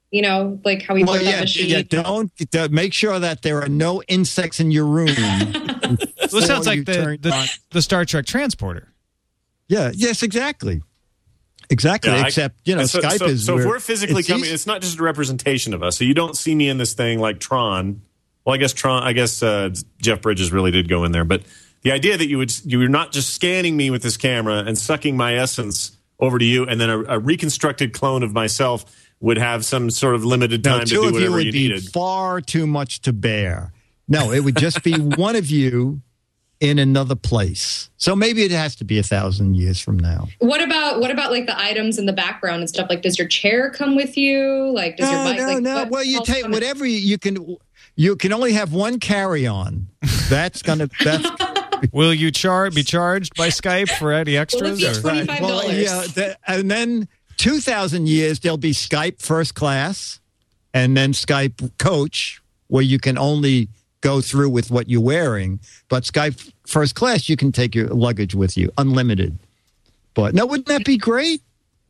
You know, like how we Well, put that yeah, machine. yeah, don't uh, make sure that there are no insects in your room. Well, it sounds like the, the, the Star Trek transporter. Yeah, yes, exactly. Exactly, Yeah, I- except, you know, so, Skype so, is... So if where we're physically it's coming, easy- it's not just a representation of us. So you don't see me in this thing like Tron. Well, I guess Tron. I guess uh, Jeff Bridges really did go in there, but the idea that you would you were not just scanning me with this camera and sucking my essence over to you, and then a, a reconstructed clone of myself would have some sort of limited No, time to two do of you whatever would you be needed. far too much to bear. No, it would just be one of you in another place. So maybe it has to be a thousand years from now. What about what about like the items in the background and stuff? Like, does your chair come with you? Like, does your No, bike? no, like, no. what Well, you else take come- whatever you, you can. You can only have one carry-on. That's gonna. That's Will you char- be charged by Skype for any extras? Well, if or- you- twenty-five dollars. Well, yeah, that, and then two thousand years there'll be Skype first class, and then Skype coach, where you can only go through with what you're wearing. But Skype first class, you can take your luggage with you, unlimited. But no, wouldn't that be great?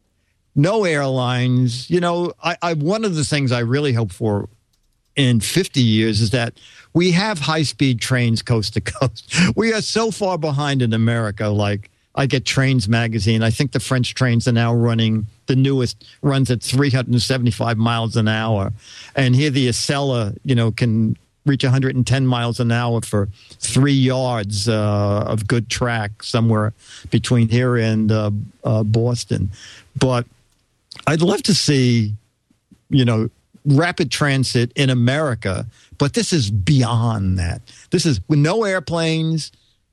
No airlines. You know, I, I one of the things I really hope for in fifty years is that we have high-speed trains coast to coast. We are so far behind in America. Like, I get Trains magazine. I think the French trains are now running, the newest runs at three hundred seventy-five miles an hour. And here the Acela, you know, can reach one hundred ten miles an hour for three yards uh, of good track somewhere between here and uh, uh, Boston. But I'd love to see, you know, rapid transit in America, but this is beyond that. This is with no airplanes,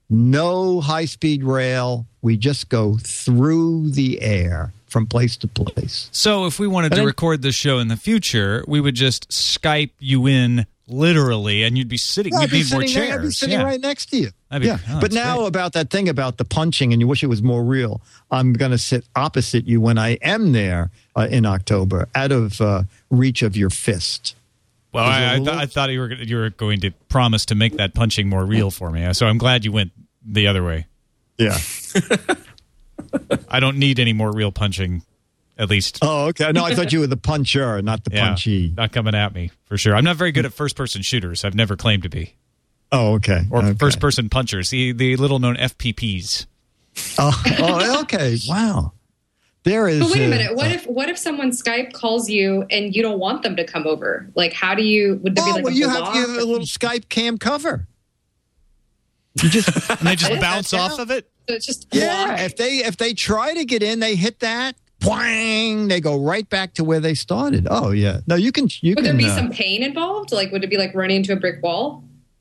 no high-speed rail. We just go through the air from place to place. So if we wanted And to then- record this show in the future, we would just Skype you in literally, and you'd be sitting. Yeah, You'd I'd be need more sitting chairs. there, I'd be sitting yeah. right next to you. That'd be- yeah, oh, but that's now great. about that thing about the punching, and you wish it was more real. I'm going to sit opposite you when I am there uh, in October, out of uh, reach of your fist. Well, Is it I, a I, th- little- I thought you were gonna- you were going to promise to make that punching more real for me. So I'm glad you went the other way. Yeah. I don't need any more real punching, at least. Oh, okay. No, I thought you were the puncher, not the Yeah, punchy. not coming at me for sure. I'm not very good at first-person shooters. I've never claimed to be, Oh, okay. or okay. first-person punchers, the the little-known F P Ps. Oh, oh, okay. Wow. There is. But wait a uh, minute. What uh, if what if someone Skype calls you and you don't want them to come over? Like, how do you? Would there Oh, be like well, a you have, block you have or a little Skype cam cover. You just And they just That's bounce it. off of it? So it's just a yeah. block? If they if they try to get in, they hit that. Boing! They go right back to where they started. Oh yeah. No, you can. You Would can. there be uh, some pain involved? Like, would it be like running into a brick wall?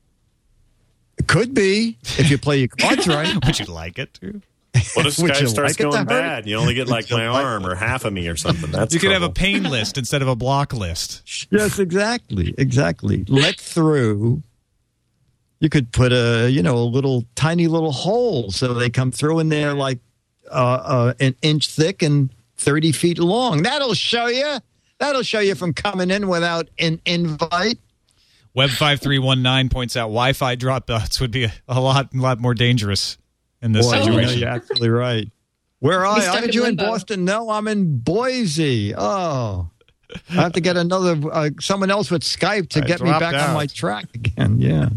It could be if you play your cards right. Would you like it to? What if Would you Skype starts like it to going hurt? bad? And you only get like Would my you like arm or half of me or something. That's You could have a trouble. pain list instead of a block list. Yes, exactly, exactly. Let through. You could put a you know a little tiny little hole so they come through and they're like uh, uh, an inch thick and thirty feet long. That'll show you. That'll show you from coming in without an invite. Web five three one nine points out Wi-Fi dropouts would be a, a lot, lot more dangerous in this Boy, you know, situation. you're absolutely right. Where are Be you? stuck Aren't in you in limbo. Boston? No, I'm in Boise. Oh, I have to get another uh, someone else with Skype to I get me dropped back out. on my track again. Yeah.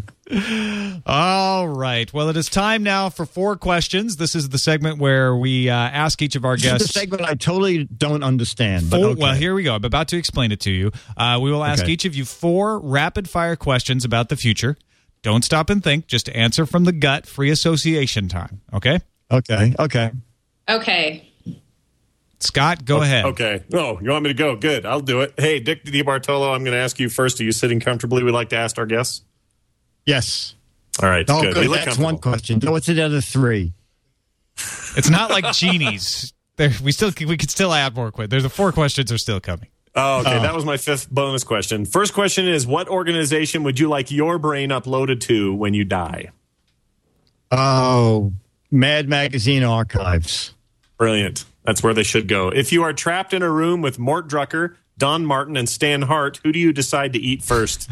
All right. Well, it is time now for four questions. This is the segment where we uh, ask each of our This is guests. a segment I totally don't understand. But Four, okay. Well, here we go. I'm about to explain it to you. Uh, we will ask Okay. each of you four rapid-fire questions about the future. Don't stop and think. Just answer from the gut. Free association time. Okay? Okay. Okay. Okay. Scott, go ahead. Okay. Oh, you want me to go? Good. I'll do it. Hey, Dick DiBartolo, I'm going to ask you first. Are you sitting comfortably? We like to ask our guests. Yes. All right. Oh, good. good. We look That's comfortable. one question. No, what's the other three? It's not like genies. There, we still we could still add more questions. There's the four questions are still coming. Oh, okay. That was my fifth bonus question. First question is, what organization would you like your brain uploaded to when you die? Oh, Mad Magazine Archives. Brilliant. That's where they should go. If you are trapped in a room with Mort Drucker, Don Martin, and Stan Hart, who do you decide to eat first?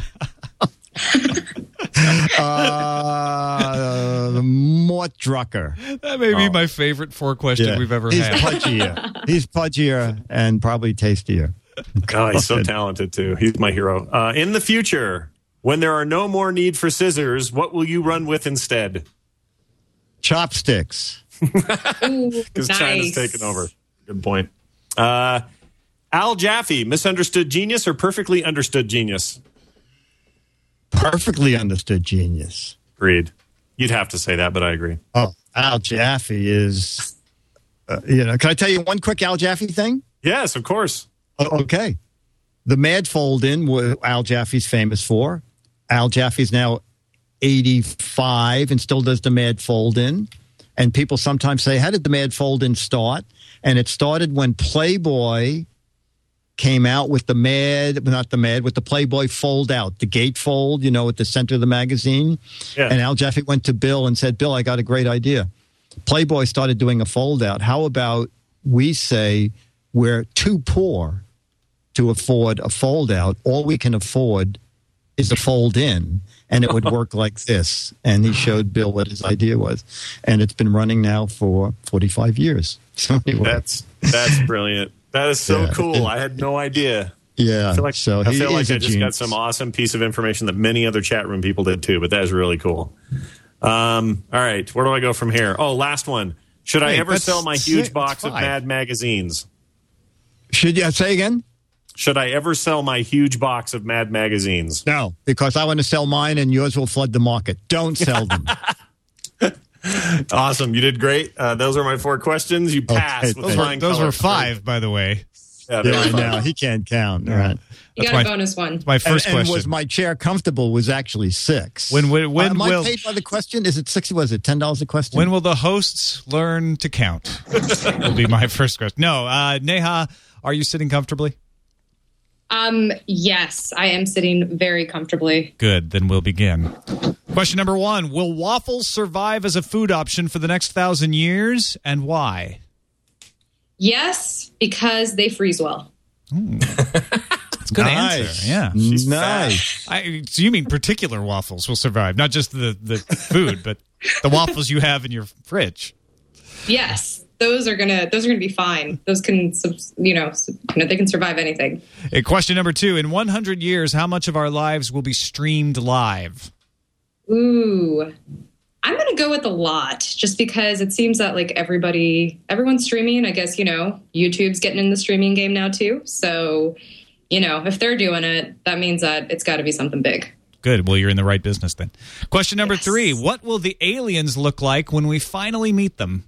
Uh, Mort Drucker. That may be my favorite four question Yeah. we've ever He's had. pudgier. He's pudgier and probably tastier. God, he's so talented, too. He's my hero. Uh, in the future, when there are no more need for scissors, what will you run with instead? Chopsticks. Because nice. China's taken over. Good point. Uh, Al Jaffe, misunderstood genius or perfectly understood genius? Perfectly understood genius. Agreed. You'd have to say that, but I agree. Oh, Al Jaffe is, uh, you know, can I tell you one quick Al Jaffe thing? Yes, of course. Oh, okay. The Mad Fold-In, what Al Jaffe's famous for. Al Jaffe's now eighty-five and still does the Mad Fold-In. And people sometimes say, how did the Mad Fold-In start? And it started when Playboy came out with the Mad, not the Mad, with the Playboy fold-out, the gatefold, you know, at the center of the magazine. Yeah. And Al Jaffe went to Bill and said, Bill, I got a great idea. Playboy started doing a fold-out. How about we say we're too poor to afford a fold-out? All we can afford is a fold-in, and it would work like this. And he showed Bill what his idea was. And it's been running now for forty-five years. So anyway. That's that's brilliant. That is so Yeah. cool. I had no idea. Yeah. I feel like, so I he feel like is I a just got genius. some awesome piece of information that many other chat room people did too, but that is really cool. Um, all right. Where do I go from here? Oh, last one. Should I Wait, ever that's sell my six- huge box of five. Mad magazines? Should you say again? Should I ever sell my huge box of Mad magazines? No, because I want to sell mine and yours will flood the market. Don't sell them. Awesome. You did great. Uh, those are my four questions. You passed Okay, with those flying Those were colors. five, by the way. Yeah, they Yeah, were I fun. know. He can't count. All right. You That's got my- a bonus one. My And, first and question. was my chair comfortable was actually six. When- when- when uh, am will- I paid by the question? Is it sixty? Was it ten dollars a question? When will the hosts learn to count? Will be my first question. No, uh, Neha, are you sitting comfortably? Um, yes, I am sitting very comfortably. Good, then we'll begin. Question number one. Will waffles survive as a food option for the next thousand years, and why? Yes, because they freeze well. That's a good Nice. answer. Yeah. She's Nice. I, so you mean particular waffles will survive, not just the, the food, but the waffles you have in your fridge. Yes, those are gonna those are gonna be fine. Those can, subs- you know, sub- you know, they can survive anything. Okay, question number two. In one hundred years, how much of our lives will be streamed live? Ooh, I'm gonna go with a lot, just because it seems that like everybody, everyone's streaming. I guess, you know, YouTube's getting in the streaming game now too. So, you know, if they're doing it, that means that it's got to be something big. Good. Well, you're in the right business then. Question number Yes. three. What will the aliens look like when we finally meet them?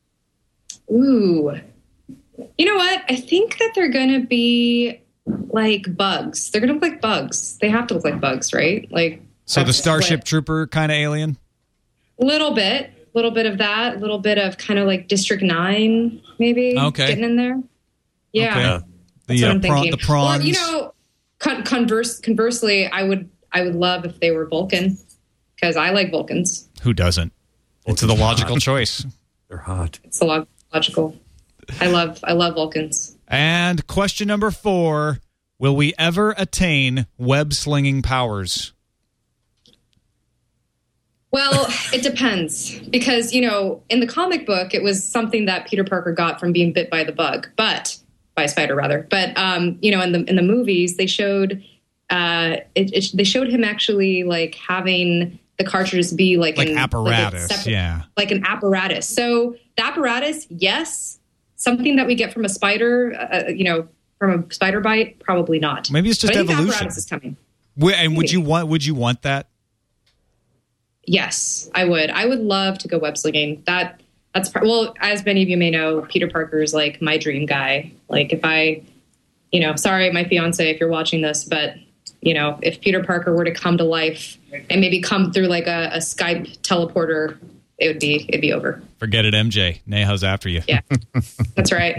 Ooh, you know what? I think that they're gonna be like bugs. They're gonna look like bugs. They have to look like bugs, right? Like So the that's Starship what- Trooper kind of alien? Little bit, little bit of that, little bit of kind of like District Nine, maybe. Okay. Getting in there. Yeah, Okay. Yeah. that's The, what uh, I'm prawn- thinking. the prawns. Or, you know, con- converse, conversely, I would, I would love if they were Vulcan, because I like Vulcans. Who doesn't? It's the logical choice. They're hot. It's the log- logical. I love, I love Vulcans. And question number four. Will we ever attain web-slinging powers? Well, it depends, because, you know, in the comic book, it was something that Peter Parker got from being bit by the bug, but by a spider rather. But um, you know, in the in the movies, they showed uh, it, it, they showed him actually like having the cartridges be like Like an, apparatus, like a separate- yeah. like an apparatus. So the apparatus, yes, something that we get from a spider, uh, you know, from a spider bite, probably not. Maybe it's just but I think the evolution. apparatus is coming. Wi- And would Maybe. you want? Would you want that? Yes, I would. I would love to go web slinging. That that's par- well, as many of you may know, Peter Parker is like my dream guy. Like if I, you know, sorry, my fiance, if you're watching this, but you know, if Peter Parker were to come to life and maybe come through like a, a Skype teleporter, it would be it'd be over. Forget it, M J. Neha's after you. Yeah, that's right.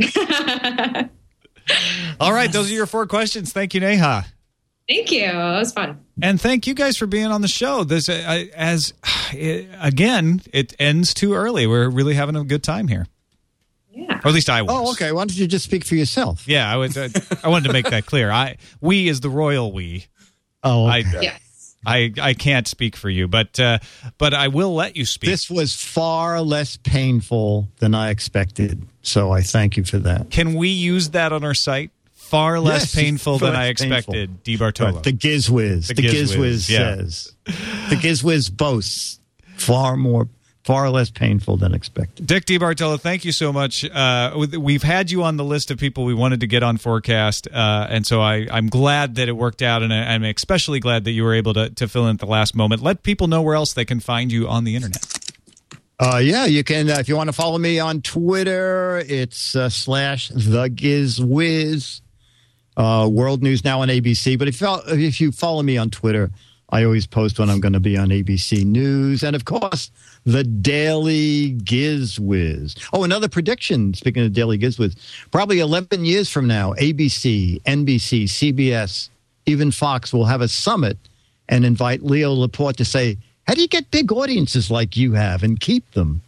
All right, those are your four questions. Thank you, Neha. Thank you. That was fun. And thank you guys for being on the show. This, uh, I- as it, again, it ends too early. We're really having a good time here, Yeah. or at least I was. Oh, okay. Why don't you just speak for yourself? Yeah, I was. Uh, I wanted to make that clear. I we is the royal we. Oh, I, okay. Yes. I I can't speak for you, but uh, but I will let you speak. This was far less painful than I expected, so I thank you for that. Can we use that on our site? Far less Yes, painful far than I less painful. expected, DiBartolo. The Gizwiz. The The, Gizwiz, Gizwiz yeah. says. The Gizwiz boasts far more, far less painful than expected. Dick DiBartolo, thank you so much. Uh, we've had you on the list of people we wanted to get on Forecast, uh, and so I, I'm glad that it worked out, and I, I'm especially glad that you were able to, to fill in at the last moment. Let people know where else they can find you on the internet. Uh, yeah, you can. Uh, if you want to follow me on Twitter, it's uh, slash the Gizwiz. Uh, World News Now on A B C. But if you, if you follow me on Twitter, I always post when I'm going to be on A B C News. And, of course, the Daily Gizwiz. Oh, another prediction, speaking of Daily Gizwiz. Probably eleven years from now, A B C, N B C, C B S, even Fox will have a summit and invite Leo Laporte to say, how do you get big audiences like you have and keep them?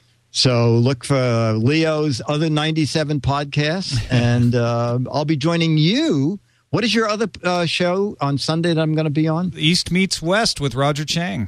So look for Leo's other ninety-seven podcasts, and uh, I'll be joining you. What is your other uh, show on Sunday that I'm going to be on? East Meets West with Roger Chang.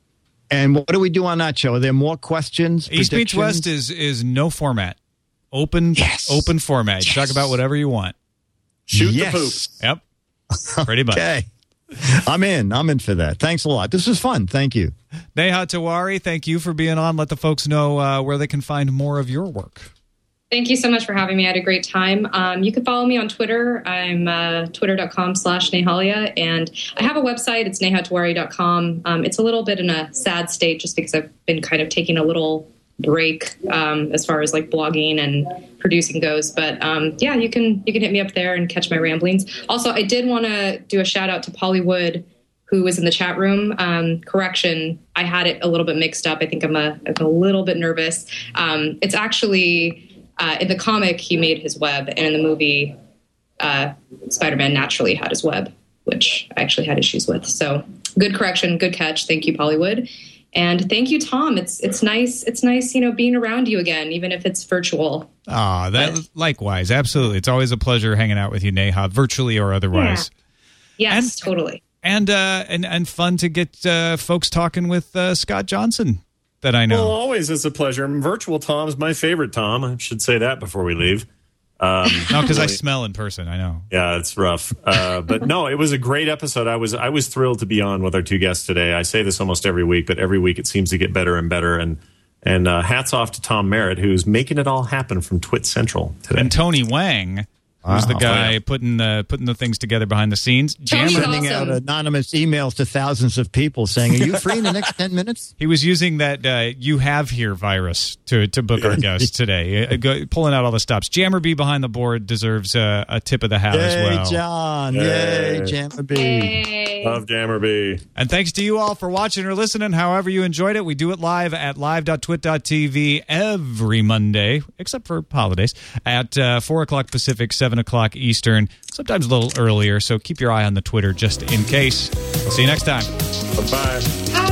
And what do we do on that show? Are there more questions? East Meets West is is no format. Open, yes. open format. Yes. Talk about whatever you want. Shoot yes. the poop. Yep. Pretty much. Okay. I'm in. I'm in for that. Thanks a lot. This was fun. Thank you. Neha Tewari, thank you for being on. Let the folks know uh, where they can find more of your work. Thank you so much for having me. I had a great time. Um, you can follow me on Twitter. I'm uh, twitter.com slash Nehalia. And I have a website. It's neha tewari dot com. Um, it's a little bit in a sad state just because I've been kind of taking a little break um, as far as like blogging and producing goes. But um, yeah, you can you can hit me up there and catch my ramblings. Also, I did want to do a shout out to Polly Wood, who was in the chat room. Um, correction, I had it a little bit mixed up. I think I'm a, I'm a little bit nervous. Um, it's actually... Uh, in the comic, he made his web, and in the movie, uh, Spider-Man naturally had his web, which I actually had issues with. So, good correction, good catch. Thank you, Pollywood, and thank you, Tom. It's it's nice, it's nice, you know, being around you again, even if it's virtual. Ah, that but, likewise, absolutely. It's always a pleasure hanging out with you, Neha, virtually or otherwise. Yeah. Yes, and, totally. And uh, and and fun to get uh, folks talking with uh, Scott Johnson. That I know. Well, always is a pleasure. Virtual Tom's my favorite Tom. I should say that before we leave. Um, no, because I smell in person. I know. Yeah, it's rough. Uh, but no, it was a great episode. I was I was thrilled to be on with our two guests today. I say this almost every week, but every week it seems to get better and better. And and uh, hats off to Tom Merritt, who's making it all happen from Twit Central today. And Tony Wang, who's wow. the guy putting the putting the things together behind the scenes. Tony's Sending awesome. out anonymous emails to thousands of people saying, are you free in the next ten minutes? He was using that uh, you have here virus to, to book our guests today, uh, go, pulling out all the stops. Jammer B behind the board deserves uh, a tip of the hat Yay, as well. John. Yay. Yay, Jammer B. Hey. Love Jammer B. And thanks to you all for watching or listening, however you enjoyed it. We do it live at live dot twit dot t v every Monday, except for holidays, at uh, four o'clock Pacific, seven o'clock Eastern, sometimes a little earlier, so keep your eye on the Twitter just in case. We'll see you next time. Bye-bye.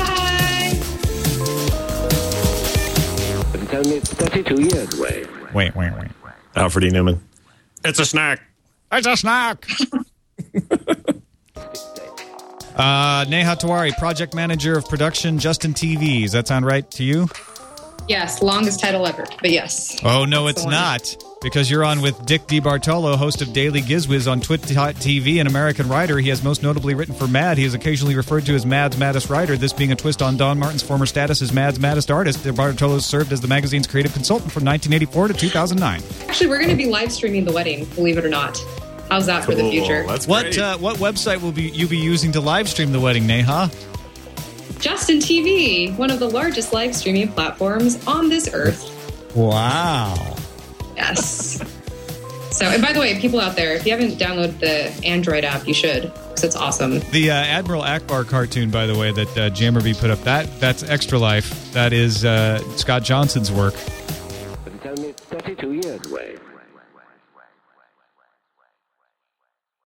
Bye. But it's only thirty-two years away. Wait, wait, wait. Alfred E. Newman. It's a snack. It's a snack. uh, Neha Tewari, project manager of production, Justin T V. Does that sound right to you? Yes, longest title ever, but yes. Oh, no, That's it's the one. not. Because you're on with Dick DiBartolo, host of Daily Gizwiz on Twit dot t v, an American writer. He has most notably written for Mad. He is occasionally referred to as Mad's maddest writer, this being a twist on Don Martin's former status as Mad's maddest artist. DiBartolo served as the magazine's creative consultant from nineteen eighty-four to two thousand nine. Actually, we're going to be live streaming the wedding, believe it or not. How's that for the Cool. future? That's What great. uh, what website will be you be using to live stream the wedding, Neha? Justin T V, one of the largest live streaming platforms on this earth. Wow. Yes. So, and by the way, people out there, if you haven't downloaded the Android app, you should, because it's awesome. The uh, Admiral Akbar cartoon, by the way, that uh, Jammer B put up, that that's Extra Life. That is uh, Scott Johnson's work.